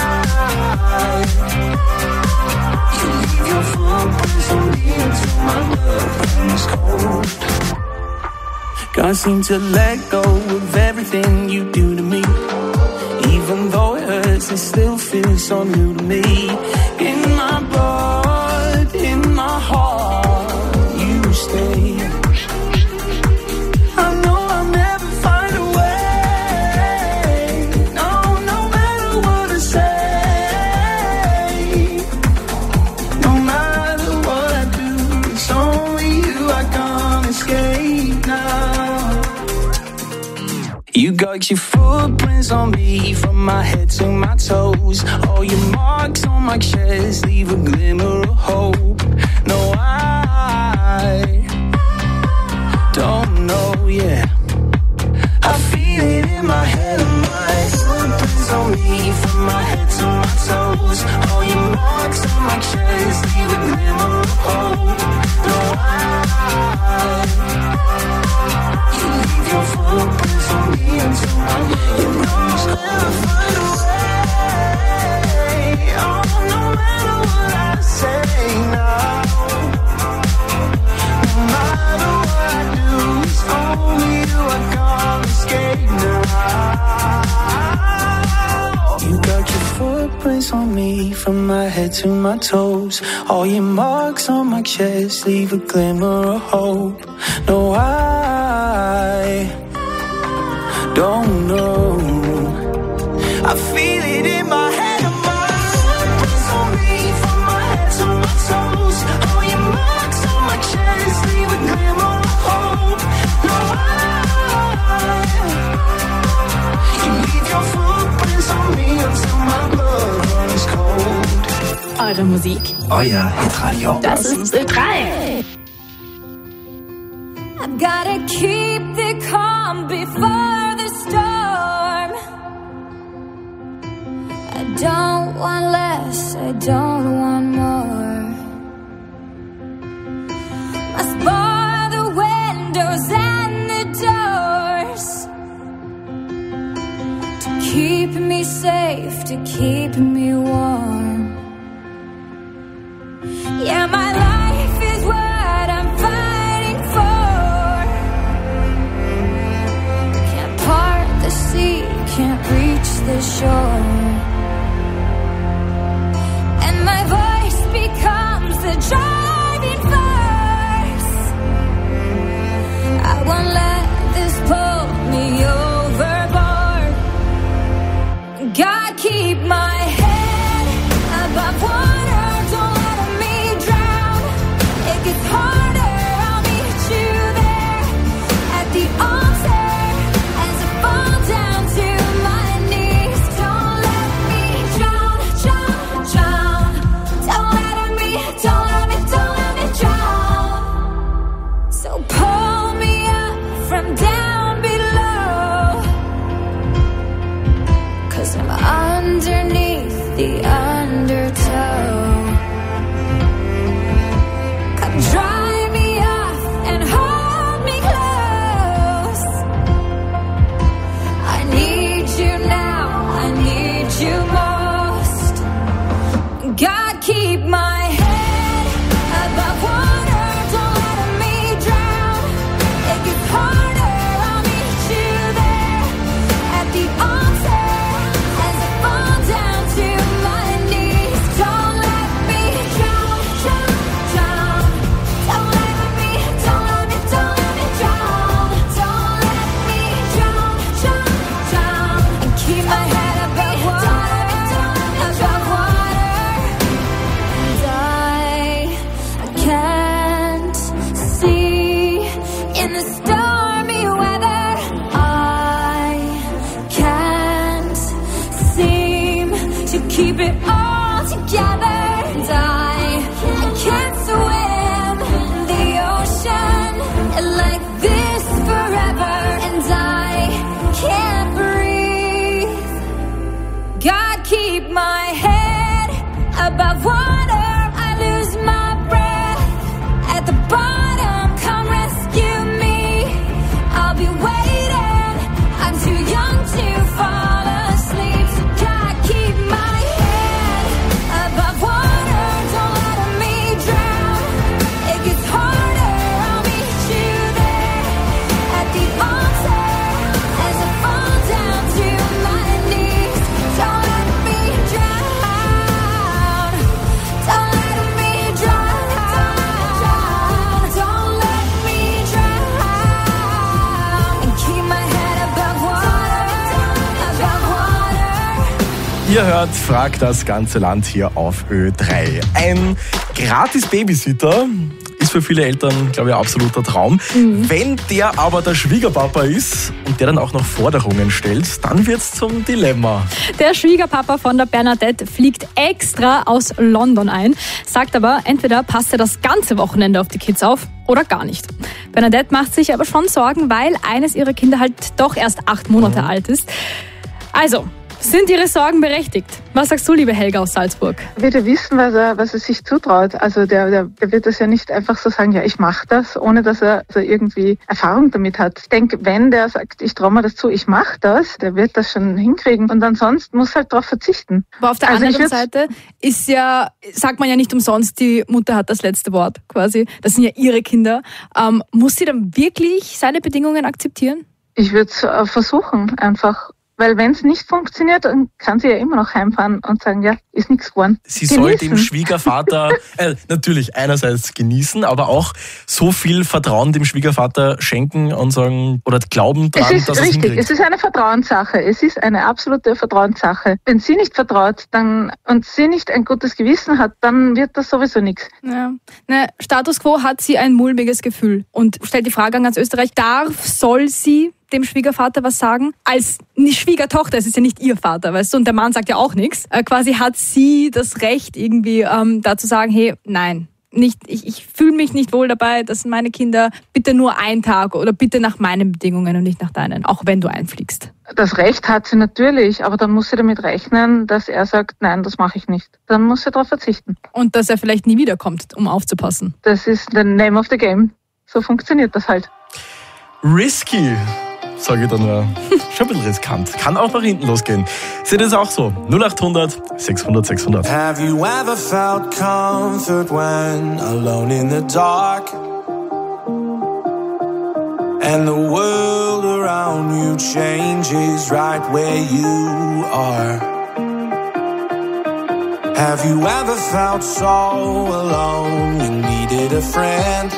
you leave your footprints on me until my blood runs cold. Can't seem to let go of everything you do to me. Even though it hurts, it still feels so new to me. In my blood, in my heart, you stay. I know I'll never find a way. No, no matter what I say, no matter what I do, it's only you I can't escape now. You got your footprints on me from my head to my toes. All your marks on my chest leave a glimmer of hope. No, I don't know, yeah. I feel it in my head and my footprints on me from my head to my toes. All your marks on my chest leave a glimmer of hope. No, you leave your footprints on me until my blood never find a way. Oh, no matter what I say now, no matter what I do, it's only you I can't escape now. You got your footprints on me from my head to my toes. All your marks on my chest leave a glimmer of hope. No, I don't know. I feel it in my head and my footprints on me from my head to my toes. All your marks on my chest leave a glimmer of hope. No, you leave your footprints on me until my blood runs cold. Eure Musik. Euer Hitradio. Das ist Ö3. I've gotta keep the calm before the storm. I don't want less, I don't want more. Must bar the windows and the doors to keep me safe, to keep me warm. Yeah, my life is what I'm fighting for. Can't part the sea, can't reach the shore. And my voice becomes the driving force. I won't let this pull me overboard. God, keep my head above water, don't let me drown. It gets harder, I'll meet you there at the altar as I fall down to my knees. Don't let me drown, drown, drown. Don't let me drown. So pull me up from down below, 'cause I'm underneath the undertow. Come dry me off and hold me close. I need you now, I need you most. God, keep my head above water, don't let me drown. It gets harder, I'll meet you there at the altar as I fall down to my Ihr hört Frag das ganze Land hier auf Ö3. Ein gratis Babysitter ist für viele Eltern, glaube ich, ein absoluter Traum. Wenn der aber der Schwiegerpapa ist und der dann auch noch Forderungen stellt, dann wird's zum Dilemma. Der Schwiegerpapa von der Bernadette fliegt extra aus London ein, sagt aber, entweder passt er das ganze Wochenende auf die Kids auf oder gar nicht. Bernadette macht sich aber schon Sorgen, weil eines ihrer Kinder halt doch erst 8 Monate alt ist. Also, sind Ihre Sorgen berechtigt? Was sagst du, liebe Helga aus Salzburg? Wird er wissen, was er sich zutraut. Also der wird das ja nicht einfach so sagen, ja, ich mache das, ohne dass er irgendwie Erfahrung damit hat. Ich denke, wenn der sagt, ich traue mir das zu, ich mache das, der wird das schon hinkriegen. Und ansonsten muss halt darauf verzichten. Aber auf der anderen Seite ist ja, sagt man ja nicht umsonst, die Mutter hat das letzte Wort quasi. Das sind ja ihre Kinder. Muss sie dann wirklich seine Bedingungen akzeptieren? Ich würde es versuchen, einfach. Weil wenn es nicht funktioniert, dann kann sie ja immer noch heimfahren und sagen, ja, ist nichts geworden. Sie soll dem Schwiegervater natürlich einerseits genießen, aber auch so viel Vertrauen dem Schwiegervater schenken und sagen oder glauben dran, dass er es hinkriegt. Es ist eine Vertrauenssache. Es ist eine absolute Vertrauenssache. Wenn sie nicht vertraut und sie nicht ein gutes Gewissen hat, dann wird das sowieso nichts. Ja. Status quo hat sie ein mulmiges Gefühl und stellt die Frage an ganz Österreich, soll sie dem Schwiegervater was sagen? Als Schwiegertochter, es ist ja nicht ihr Vater, weißt du, und der Mann sagt ja auch nichts. Quasi hat sie das Recht irgendwie da zu sagen, hey, nein, nicht, ich fühle mich nicht wohl dabei, das sind meine Kinder, bitte nur einen Tag oder bitte nach meinen Bedingungen und nicht nach deinen, auch wenn du einfliegst. Das Recht hat sie natürlich, aber dann muss sie damit rechnen, dass er sagt, nein, das mache ich nicht. Dann muss sie darauf verzichten. Und dass er vielleicht nie wiederkommt, um aufzupassen. Das ist the name of the game. So funktioniert das halt. Risky, sage ich da nur. Schon ein bisschen riskant. Kann auch nach hinten losgehen. Seht ihr es auch so? 0800 600 600. Have you ever felt comfort when alone in the dark? And the world around you changes right where you are. Have you ever felt so alone you needed a friend?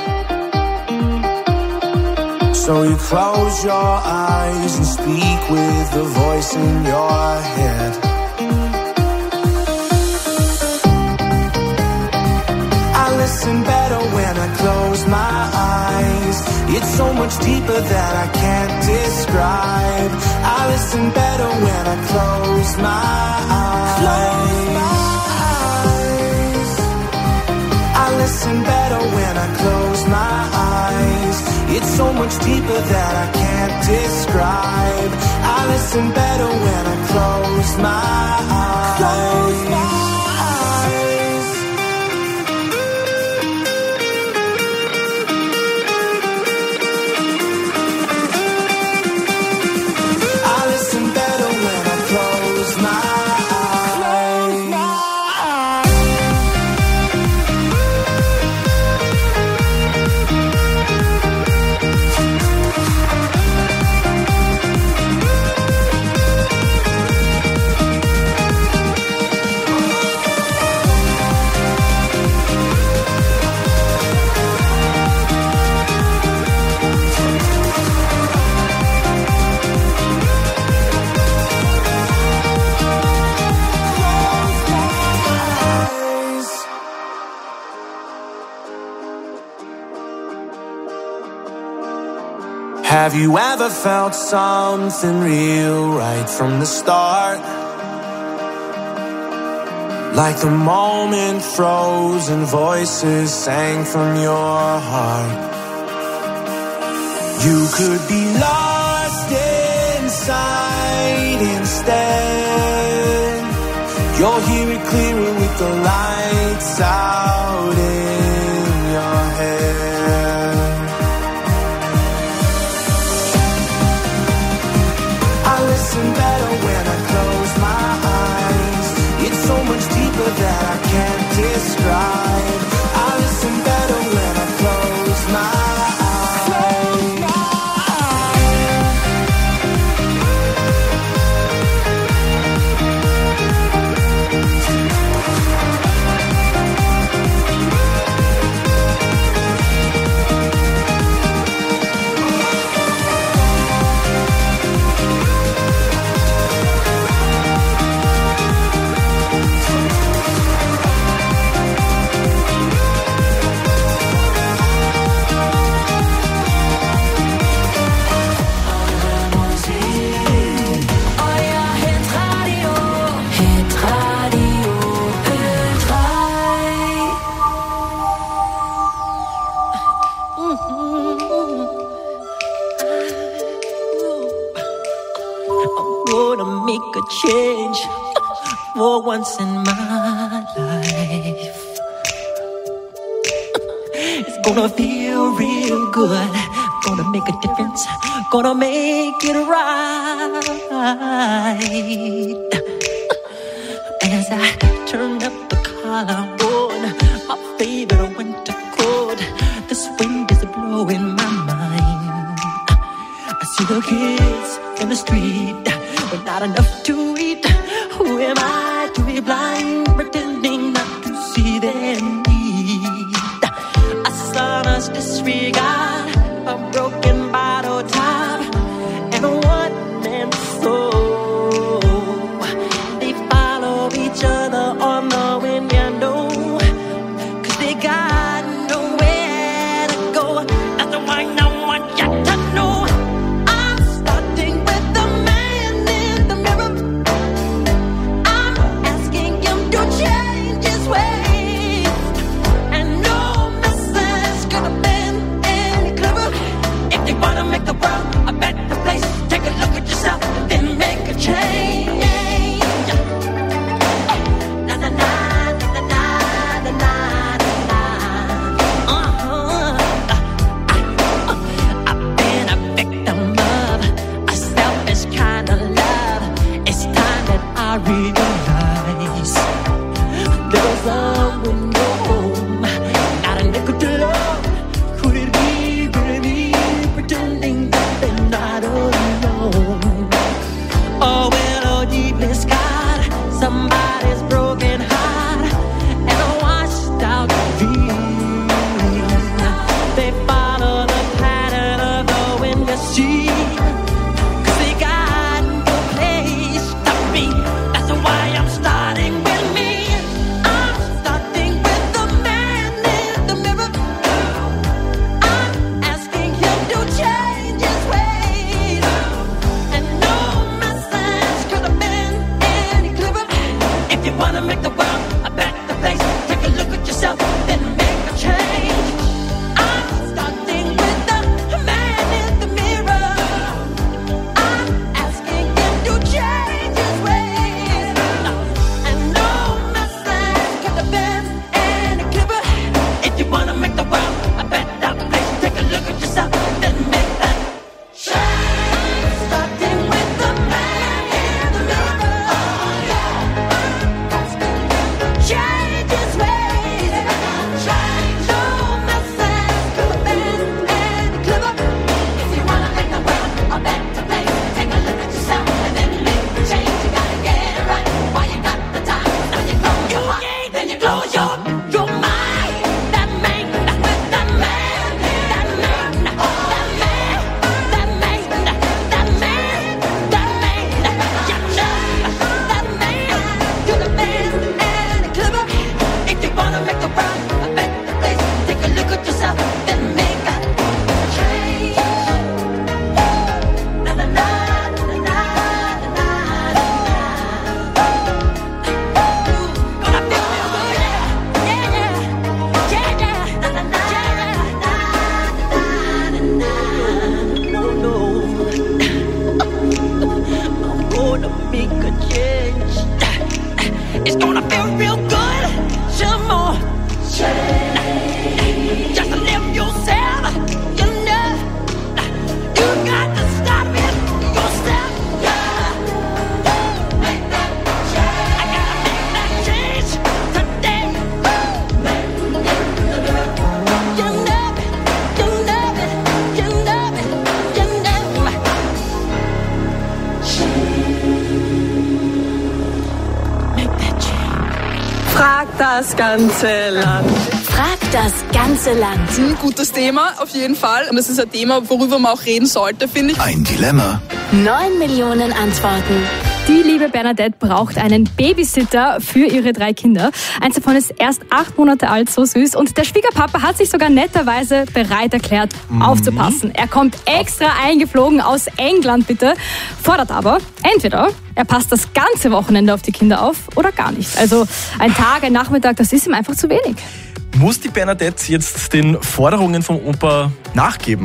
So you close your eyes and speak with the voice in your head. I listen better when I close my eyes. It's so much deeper that I can't describe. I listen better when I close my eyes. I listen better when I close my eyes. It's so much deeper that I can't describe. I listen better when I close my eyes. I listen better when I close my eyes. Have you ever felt something real right from the start? Like the moment froze and voices sang from your heart. You could be lost inside instead. You'll hear it clearer with the lights out in your head. I listen better when I close my eyes. It's so much deeper that I can't describe. I listen better when I close my eyes. I'm gonna make a change for once in my life. It's gonna feel real good. Gonna make a difference. Gonna make it right. As I turn up the collar on my favorite winter coat, this wind is blowing my mind. I see the kids in the street with not enough to eat. Who am I to be blind, pretending not to see their need? A son's disregard, a broken bottle top, and a one-man soul. They follow each other on the window, 'cause they got nowhere to go. That's why I want you to know I'm starting with the man in the mirror. I'm asking him to change his ways, and no message could have been any clearer. If you wanna make the world a better place, take a look at yourself, then make a change. Na na na na na na na na. I've been a victim of a selfish kind of love. It's time that I realize there's someone home, not a nickel to love. Could it be really pretending that they're not alone? Oh, well, oh, deeply scarred, somebody's broken heart and a washed out dream. They follow the pattern of the wind, you see, 'cause they got no place to be. That's why I'm starting with me. I'm starting with the man in the mirror. I'm asking him to change his ways, and no message could have been any clearer. If you wanna make the world a better place, take a look at yourself, then make a change. I'm starting with the man in the mirror. I'm asking him to change his ways, and no message could have been any clearer. If you wanna make the world a better place, take a look at yourself, then make that change. Starting with the man in the mirror. Change his ways. No message could have been any clearer. If you wanna make the world a better place, take a look at yourself and then make the change. You gotta get it right while you got the time. Now you close your heart, then you close your mind. That man, with that man, that man, that man, that man, that man, that man. You know that man could have been any clearer. If you wanna make the world a better place, take a look at yourself, then make that change. Na na na na na na na. Gonna feel real good, yeah, yeah, yeah, yeah. Na na na na na na. No, no. I'm gonna make a change. It's gonna feel real good. Some more change. Just live yourself. You know, you got to stop it yourself. Yeah. Make that change. I gotta make that change today. You know it. You know it. You know it. You know it. Make that change. Frag das ganze Land. Frag das ganze Land. Ein gutes Thema, auf jeden Fall. Und das ist ein Thema, worüber man auch reden sollte, finde ich. Ein Dilemma. 9 Millionen Antworten. Die liebe Bernadette braucht einen Babysitter für ihre 3 Kinder. Eins davon ist erst 8 Monate alt, so süß. Und der Schwiegerpapa hat sich sogar netterweise bereit erklärt, aufzupassen. Er kommt extra eingeflogen aus England, bitte. Fordert aber, entweder er passt das ganze Wochenende auf die Kinder auf oder gar nicht. Also ein Tag, ein Nachmittag, das ist ihm einfach zu wenig. Muss die Bernadette jetzt den Forderungen vom Opa nachgeben?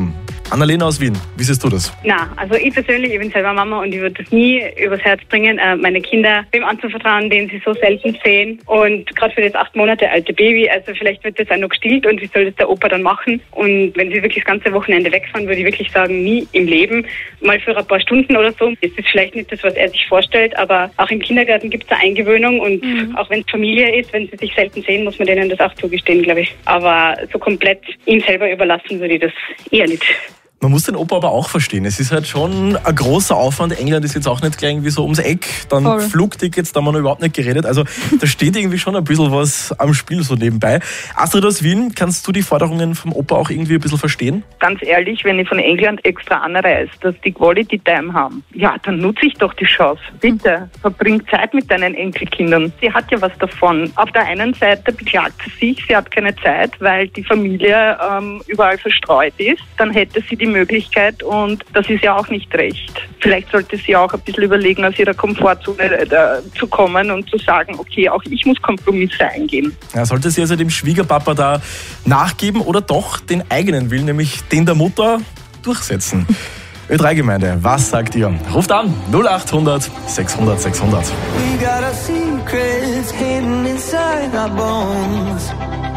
Annalena aus Wien, wie siehst du das? Na, also ich persönlich, ich bin selber Mama und ich würde das nie übers Herz bringen, meine Kinder dem anzuvertrauen, den sie so selten sehen. Und gerade für das 8 Monate alte Baby, also vielleicht wird das auch noch gestillt und wie soll das der Opa dann machen? Und wenn sie wirklich das ganze Wochenende wegfahren, würde ich wirklich sagen, nie im Leben. Mal für ein paar Stunden oder so. Das ist vielleicht nicht das, was er sich vorstellt, aber auch im Kindergarten gibt es eine Eingewöhnung und auch wenn es Familie ist, wenn sie sich selten sehen, muss man denen das auch zugestehen, glaube ich. Aber so komplett ihm selber überlassen würde ich das eher nicht. Man muss den Opa aber auch verstehen. Es ist halt schon ein großer Aufwand. England ist jetzt auch nicht gleich irgendwie so ums Eck. Dann Voll. Flugtickets, da haben wir noch überhaupt nicht geredet. Also da steht irgendwie schon ein bisschen was am Spiel so nebenbei. Astrid aus Wien, kannst du die Forderungen vom Opa auch irgendwie ein bisschen verstehen? Ganz ehrlich, wenn ich von England extra anreise, dass die Quality Time haben, ja, dann nutze ich doch die Chance. Bitte, verbring Zeit mit deinen Enkelkindern. Sie hat ja was davon. Auf der einen Seite beklagt sie sich, sie hat keine Zeit, weil die Familie überall verstreut ist. Dann hätte sie die Möglichkeit und das ist ja auch nicht recht. Vielleicht sollte sie auch ein bisschen überlegen, aus ihrer Komfortzone zu kommen und zu sagen, okay, auch ich muss Kompromisse eingehen. Ja, sollte sie also dem Schwiegerpapa da nachgeben oder doch den eigenen Willen, nämlich den der Mutter, durchsetzen? Ö3-Gemeinde, was sagt ihr? Ruft an 0800 600 600. We got our secrets hidden inside our bones.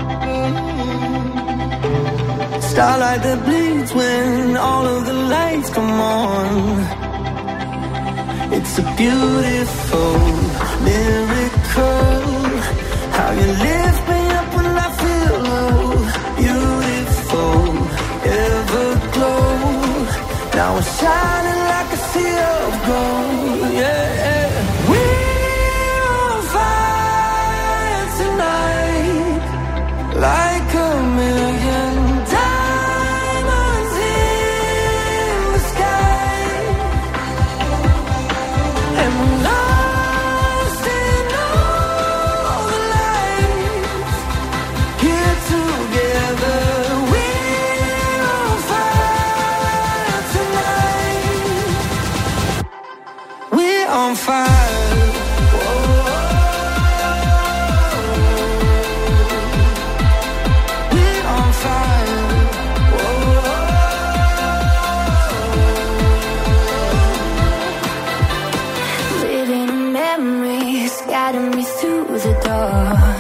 Starlight that bleeds when all of the lights come on. It's a beautiful miracle. How you lift me up when I feel low. Beautiful, everglow. Now we're shining like a sea of gold. Yeah. We're on fire tonight, like a million diamonds in the sky, and we're lost in all the lights. Here together, we're on fire tonight. We're on fire. Living memories guiding me through the dark.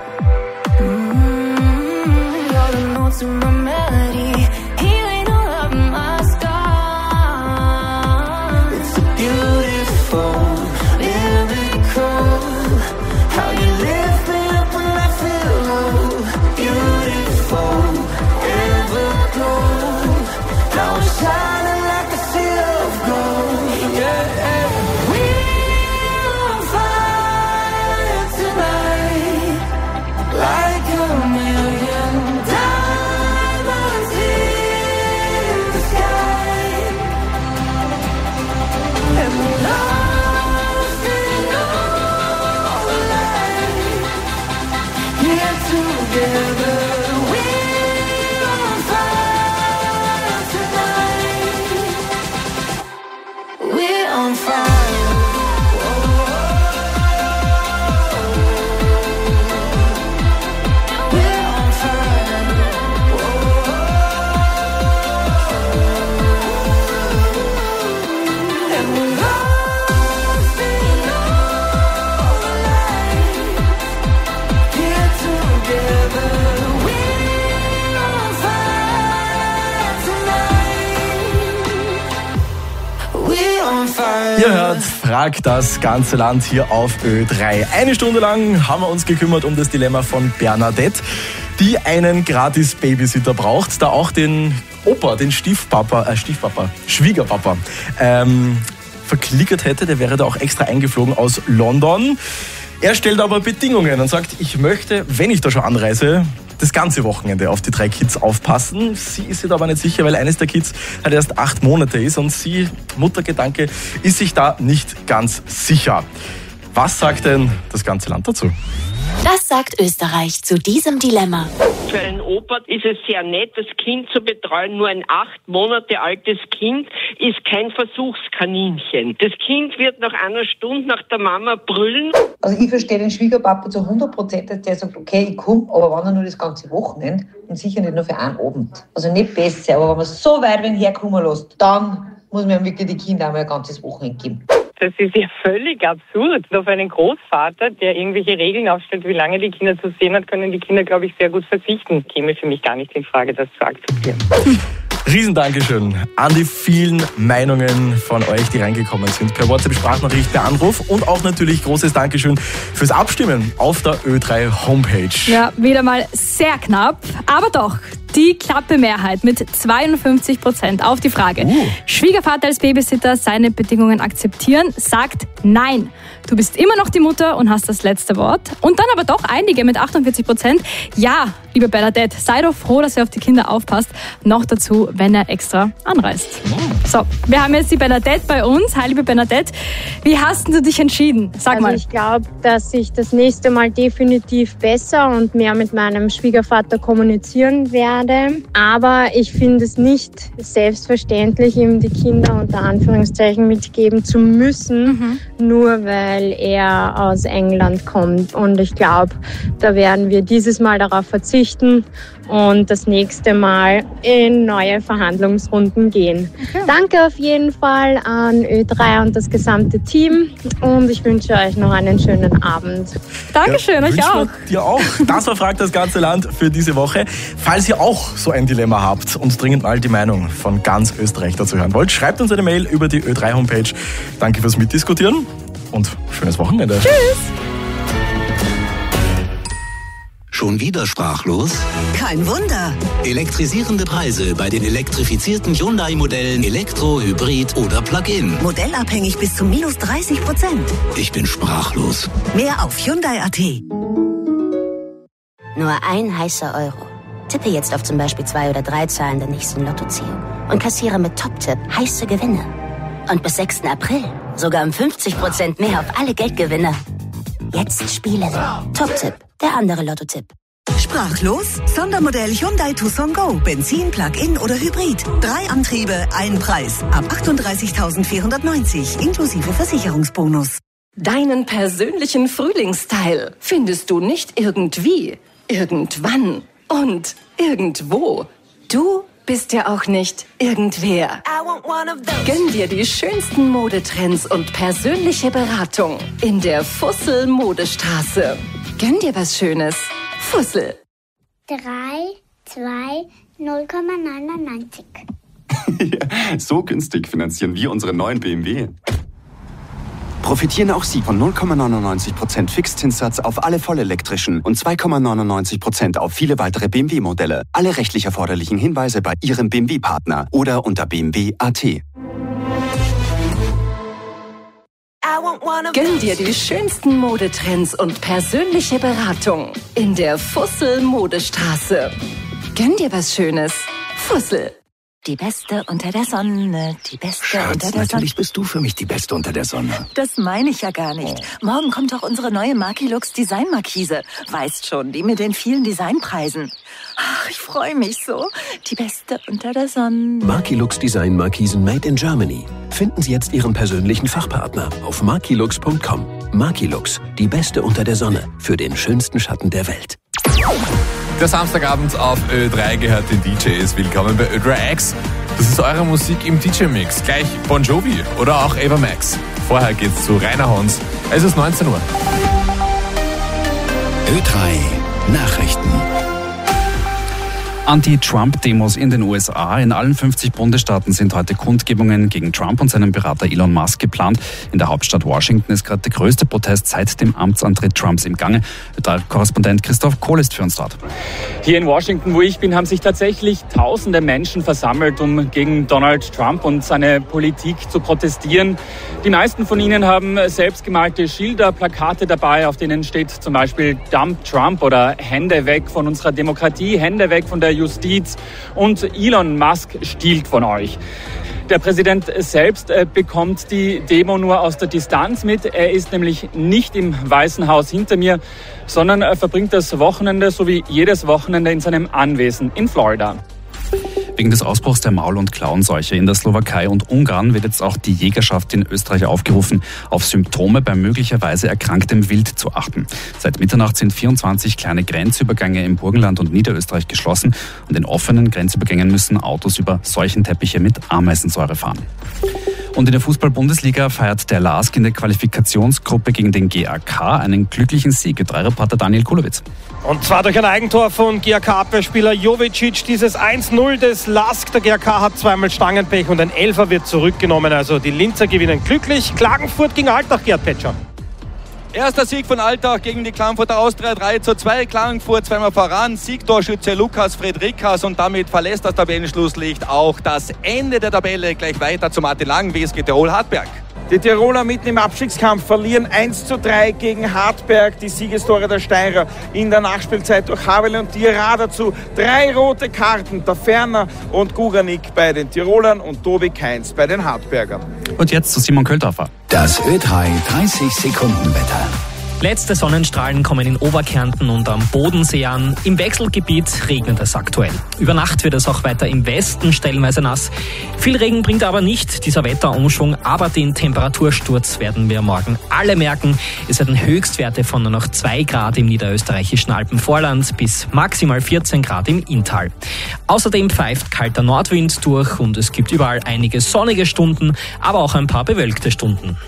You're the notes in my melody, healing all of my scars. It's a beautiful miracle. How you lift me up when I feel low. Beautiful, everglow. Now I'm shining like a sea of gold. Yeah. We're on fire tonight, like a million diamonds in the sky, and we're lost in all the lights. Here together, we're on fire tonight. We're on fire. Ihr hört, fragt das ganze Land hier auf Ö3. Eine Stunde lang haben wir uns gekümmert um das Dilemma von Bernadette, die einen gratis Babysitter braucht, da auch den Opa, den Schwiegerpapa, verklickert hätte. Der wäre da auch extra eingeflogen aus London. Er stellt aber Bedingungen und sagt, ich möchte, wenn ich da schon anreise, das ganze Wochenende auf die 3 Kids aufpassen. Sie ist sich aber nicht sicher, weil eines der Kids halt erst 8 Monate ist und sie, Muttergedanke, ist sich da nicht ganz sicher. Was sagt denn das ganze Land dazu? Das sagt Österreich zu diesem Dilemma. Für einen Opa ist es sehr nett, das Kind zu betreuen. Nur ein 8 Monate altes Kind ist kein Versuchskaninchen. Das Kind wird nach einer Stunde nach der Mama brüllen. Also ich verstehe den Schwiegerpapa zu 100%, dass der sagt, okay, ich komme, aber wann nur das ganze Wochenende und sicher nicht nur für einen Abend. Also nicht besser, aber wenn man so weit herkommen lässt, dann muss man wirklich die Kinder einmal ein ganzes Wochenende geben. Das ist ja völlig absurd. Auf einen Großvater, der irgendwelche Regeln aufstellt, wie lange die Kinder zu sehen hat, können die Kinder, glaube ich, sehr gut verzichten. Käme für mich gar nicht in Frage, das zu akzeptieren. Riesendankeschön an die vielen Meinungen von euch, die reingekommen sind. Per WhatsApp-Sprachnachricht, per Anruf und auch natürlich großes Dankeschön fürs Abstimmen auf der Ö3 Homepage. Ja, wieder mal sehr knapp, aber doch. Die knappe Mehrheit mit 52% auf die Frage, Schwiegervater als Babysitter seine Bedingungen akzeptieren, sagt nein. Du bist immer noch die Mutter und hast das letzte Wort. Und dann aber doch einige mit 48%. Ja, liebe Bernadette, sei doch froh, dass er auf die Kinder aufpasst. Noch dazu, wenn er extra anreist. So, wir haben jetzt die Bernadette bei uns. Hi, liebe Bernadette. Wie hast du dich entschieden? Sag mal. Ich glaube, dass ich das nächste Mal definitiv besser und mehr mit meinem Schwiegervater kommunizieren werde. Aber ich finde es nicht selbstverständlich, ihm die Kinder unter Anführungszeichen mitgeben zu müssen, nur weil er aus England kommt. Und ich glaube, da werden wir dieses Mal darauf verzichten und das nächste Mal in neue Verhandlungsrunden gehen. Okay. Danke auf jeden Fall an Ö3 und das gesamte Team und ich wünsche euch noch einen schönen Abend. Dankeschön, euch auch. Dir auch. Das war Fragt das ganze Land für diese Woche. Falls ihr auch so ein Dilemma habt und dringend mal die Meinung von ganz Österreich dazu hören wollt, schreibt uns eine Mail über die Ö3 Homepage. Danke fürs Mitdiskutieren und schönes Wochenende. Tschüss. Schon wieder sprachlos? Kein Wunder. Elektrisierende Preise bei den elektrifizierten Hyundai-Modellen Elektro, Hybrid oder Plug-in. Modellabhängig bis zu -30%. Ich bin sprachlos. Mehr auf Hyundai.at. Nur ein heißer Euro. Tippe jetzt auf zum Beispiel 2 oder 3 Zahlen der nächsten Lottoziehung und kassiere mit Top-Tipp heiße Gewinne. Und bis 6. April sogar um 50% mehr auf alle Geldgewinne. Jetzt spielen. Top-Tipp, der andere Lottotipp. Sprachlos? Sondermodell Hyundai Tucson Go. Benzin, Plug-in oder Hybrid. 3 Antriebe, ein Preis. Ab 38.490 inklusive Versicherungsbonus. Deinen persönlichen Frühlingsstyle findest du nicht irgendwie, irgendwann und irgendwo. Du bist ja auch nicht irgendwer. Gönn dir die schönsten Modetrends und persönliche Beratung in der Fussel Modestraße. Gönn dir was Schönes. Fussel. 3, 2, 0,99. Ja, so günstig finanzieren wir unseren neuen BMW. Profitieren auch Sie von 0,99% Fixzinssatz auf alle vollelektrischen und 2,99% auf viele weitere BMW-Modelle. Alle rechtlich erforderlichen Hinweise bei Ihrem BMW-Partner oder unter BMW.at. Gönn dir die schönsten Modetrends und persönliche Beratung in der Fussel Modestraße. Gönn dir was Schönes. Fussel. Die Beste unter der Sonne, die Beste Schatz, unter der Sonne. natürlich bist du für mich die Beste unter der Sonne. Das meine ich ja gar nicht. Morgen kommt doch unsere neue Markilux Designmarkise. Weißt schon, die mit den vielen Designpreisen. Ach, ich freue mich so. Die Beste unter der Sonne. Markilux Design Markisen made in Germany. Finden Sie jetzt Ihren persönlichen Fachpartner auf markilux.com. Markilux, die Beste unter der Sonne für den schönsten Schatten der Welt. Der Samstagabend auf Ö3 gehört den DJs. Willkommen bei Ö3 X. Das ist eure Musik im DJ-Mix. Gleich Bon Jovi oder auch Ava Max. Vorher geht's zu Rainer Hons. Es ist 19 Uhr. Ö3 Nachrichten. Anti-Trump-Demos in den USA. In allen 50 Bundesstaaten sind heute Kundgebungen gegen Trump und seinen Berater Elon Musk geplant. In der Hauptstadt Washington ist gerade der größte Protest seit dem Amtsantritt Trumps im Gange. Korrespondent Christoph Kohl ist für uns dort. Hier in Washington, wo ich bin, haben sich tatsächlich tausende Menschen versammelt, um gegen Donald Trump und seine Politik zu protestieren. Die meisten von ihnen haben selbstgemalte Schilder, Plakate dabei, auf denen steht zum Beispiel Dump Trump oder Hände weg von unserer Demokratie, Hände weg von der Justiz und Elon Musk stiehlt von euch. Der Präsident selbst bekommt die Demo nur aus der Distanz mit. Er ist nämlich nicht im Weißen Haus hinter mir, sondern verbringt das Wochenende, so wie jedes Wochenende, in seinem Anwesen in Florida. Wegen des Ausbruchs der Maul- und Klauenseuche in der Slowakei und Ungarn wird jetzt auch die Jägerschaft in Österreich aufgerufen, auf Symptome bei möglicherweise erkranktem Wild zu achten. Seit Mitternacht sind 24 kleine Grenzübergänge im Burgenland und Niederösterreich geschlossen und in offenen Grenzübergängen müssen Autos über Seuchenteppiche mit Ameisensäure fahren. Und in der Fußball-Bundesliga feiert der LASK in der Qualifikationsgruppe gegen den GAK einen glücklichen Sieg. 3-Reporter Daniel Kulowitz. Und zwar durch ein Eigentor von GAK-Abwehrspieler Jovicic. Dieses 1-0 des LASK. Der GAK hat zweimal Stangenpech und ein Elfer wird zurückgenommen. Also die Linzer gewinnen glücklich. Klagenfurt gegen Altach, Gerd Petscher. Erster Sieg von Altach gegen die Klagenfurter Austria, 3:2. Klagenfurt zweimal voran. Siegtorschütze Lukas Friedrichs und damit verlässt das Tabellenschlusslicht auch das Ende der Tabelle. Gleich weiter zu Martin Lang, WSG Tirol Hartberg. Die Tiroler mitten im Abstiegskampf verlieren 1:3 gegen Hartberg. Die Siegestore der Steirer in der Nachspielzeit durch Havel und Diarra. Dazu 3 rote Karten. Der Ferner und Guganik bei den Tirolern und Tobi Kainz bei den Hartbergern. Und jetzt zu Simon Költhofer. Das Ö3 30-Sekunden-Wetter. Letzte Sonnenstrahlen kommen in Oberkärnten und am Bodensee an. Im Wechselgebiet regnet es aktuell. Über Nacht wird es auch weiter im Westen stellenweise nass. Viel Regen bringt aber nicht dieser Wetterumschwung, aber den Temperatursturz werden wir morgen alle merken. Es werden Höchstwerte von nur noch 2 Grad im niederösterreichischen Alpenvorland bis maximal 14 Grad im Inntal. Außerdem pfeift kalter Nordwind durch und es gibt überall einige sonnige Stunden, aber auch ein paar bewölkte Stunden.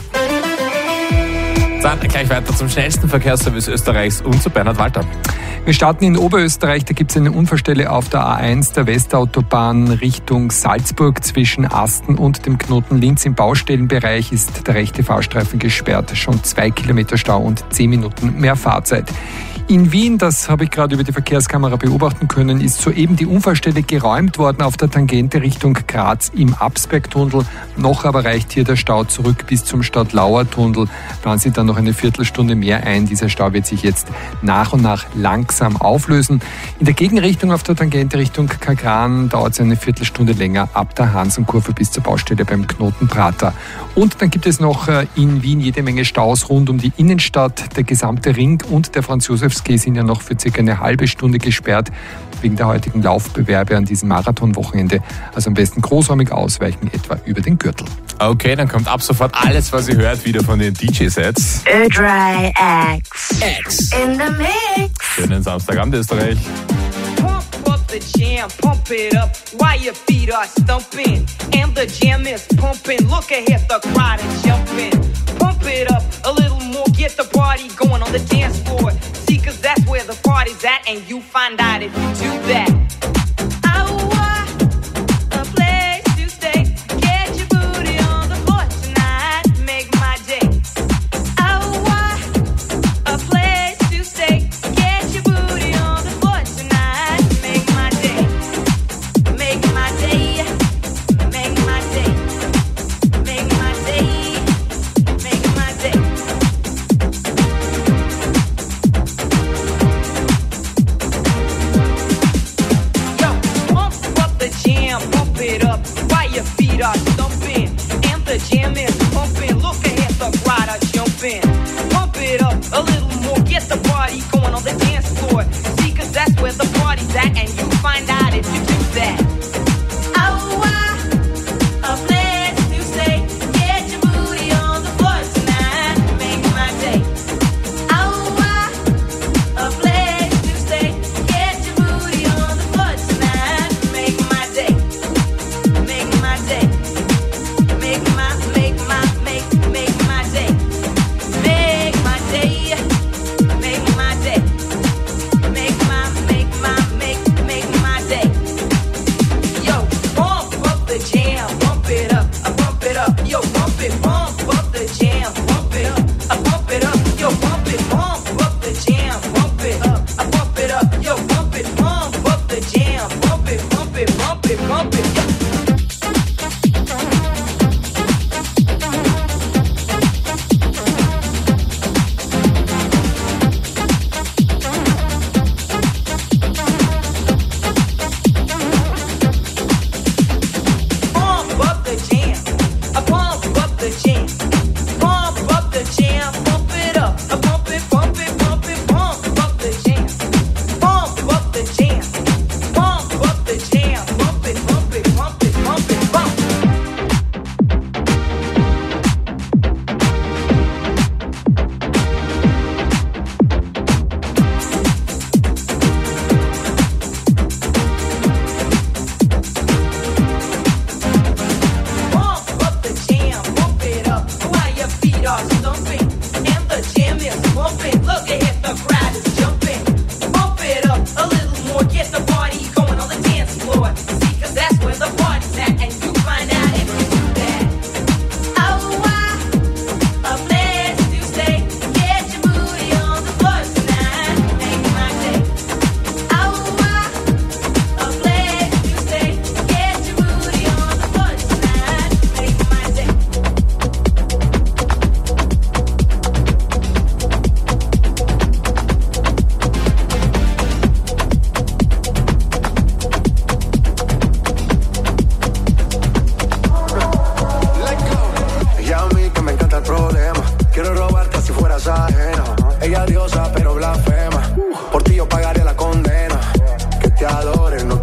Dann gleich weiter zum schnellsten Verkehrsservice Österreichs und zu Bernhard Walter. Wir starten in Oberösterreich, da gibt es eine Unfallstelle auf der A1 der Westautobahn Richtung Salzburg zwischen Asten und dem Knoten Linz. Im Baustellenbereich ist der rechte Fahrstreifen gesperrt, schon 2 Kilometer Stau und 10 Minuten mehr Fahrzeit. In Wien, das habe ich gerade über die Verkehrskamera beobachten können, ist soeben die Unfallstelle geräumt worden auf der Tangente Richtung Graz im Absbergtunnel. Noch aber reicht hier der Stau zurück bis zum Stadtlauer-Tunnel. Planen Sie dann noch eine Viertelstunde mehr ein. Dieser Stau wird sich jetzt nach und nach langsam auflösen. In der Gegenrichtung auf der Tangente Richtung Kagran dauert es eine Viertelstunde länger ab der Hansenkurve bis zur Baustelle beim Knoten Prater. Und dann gibt es noch in Wien jede Menge Staus rund um die Innenstadt. Der gesamte Ring und der Franz-Josefs-Quai sind ja noch für circa eine halbe Stunde gesperrt wegen der heutigen Laufbewerbe an diesem Marathonwochenende. Also am besten großräumig ausweichen, etwa über den Gürtel. Okay, dann kommt ab sofort alles, was ihr hört, wieder von den DJ-Sets. Ö3 X in the mix. Schönen Samstagabend, Österreich. The jam, pump it up while your feet are stumping. And the jam is pumping. Look ahead, the crowd is jumping. Pump it up a little more, get the party going on the dance floor. See, cause that's where the party's at, and you find out if you do that. A place to stay. Get your booty on the floor tonight. Make my day. A place to stay. Get your booty on the floor tonight. Make my day. Make my day. Make my day. Make my day. Make my day. Yo, pump up the jam, pump it up while your feet are stumping. And the jam is pumping. Look ahead, the crowd are jumping. Pump it up a little more, get the party going on the dance floor. See, cause that's where the party's at, and you find out if you do that. A place to stay. Get your booty on the floor tonight. Make my day. A place to stay. Get your booty on the floor tonight. Make my day. Make my day. Make my day. Make my day. Make my day. Make my day. Make my day. the jam, pump it up, pump it, pump it, pump it, pump up the jam, pump up the jam, pump up the jam, pump it, pump it, pump it, pump it, pump.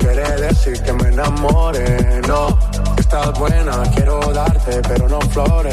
Pero no flores.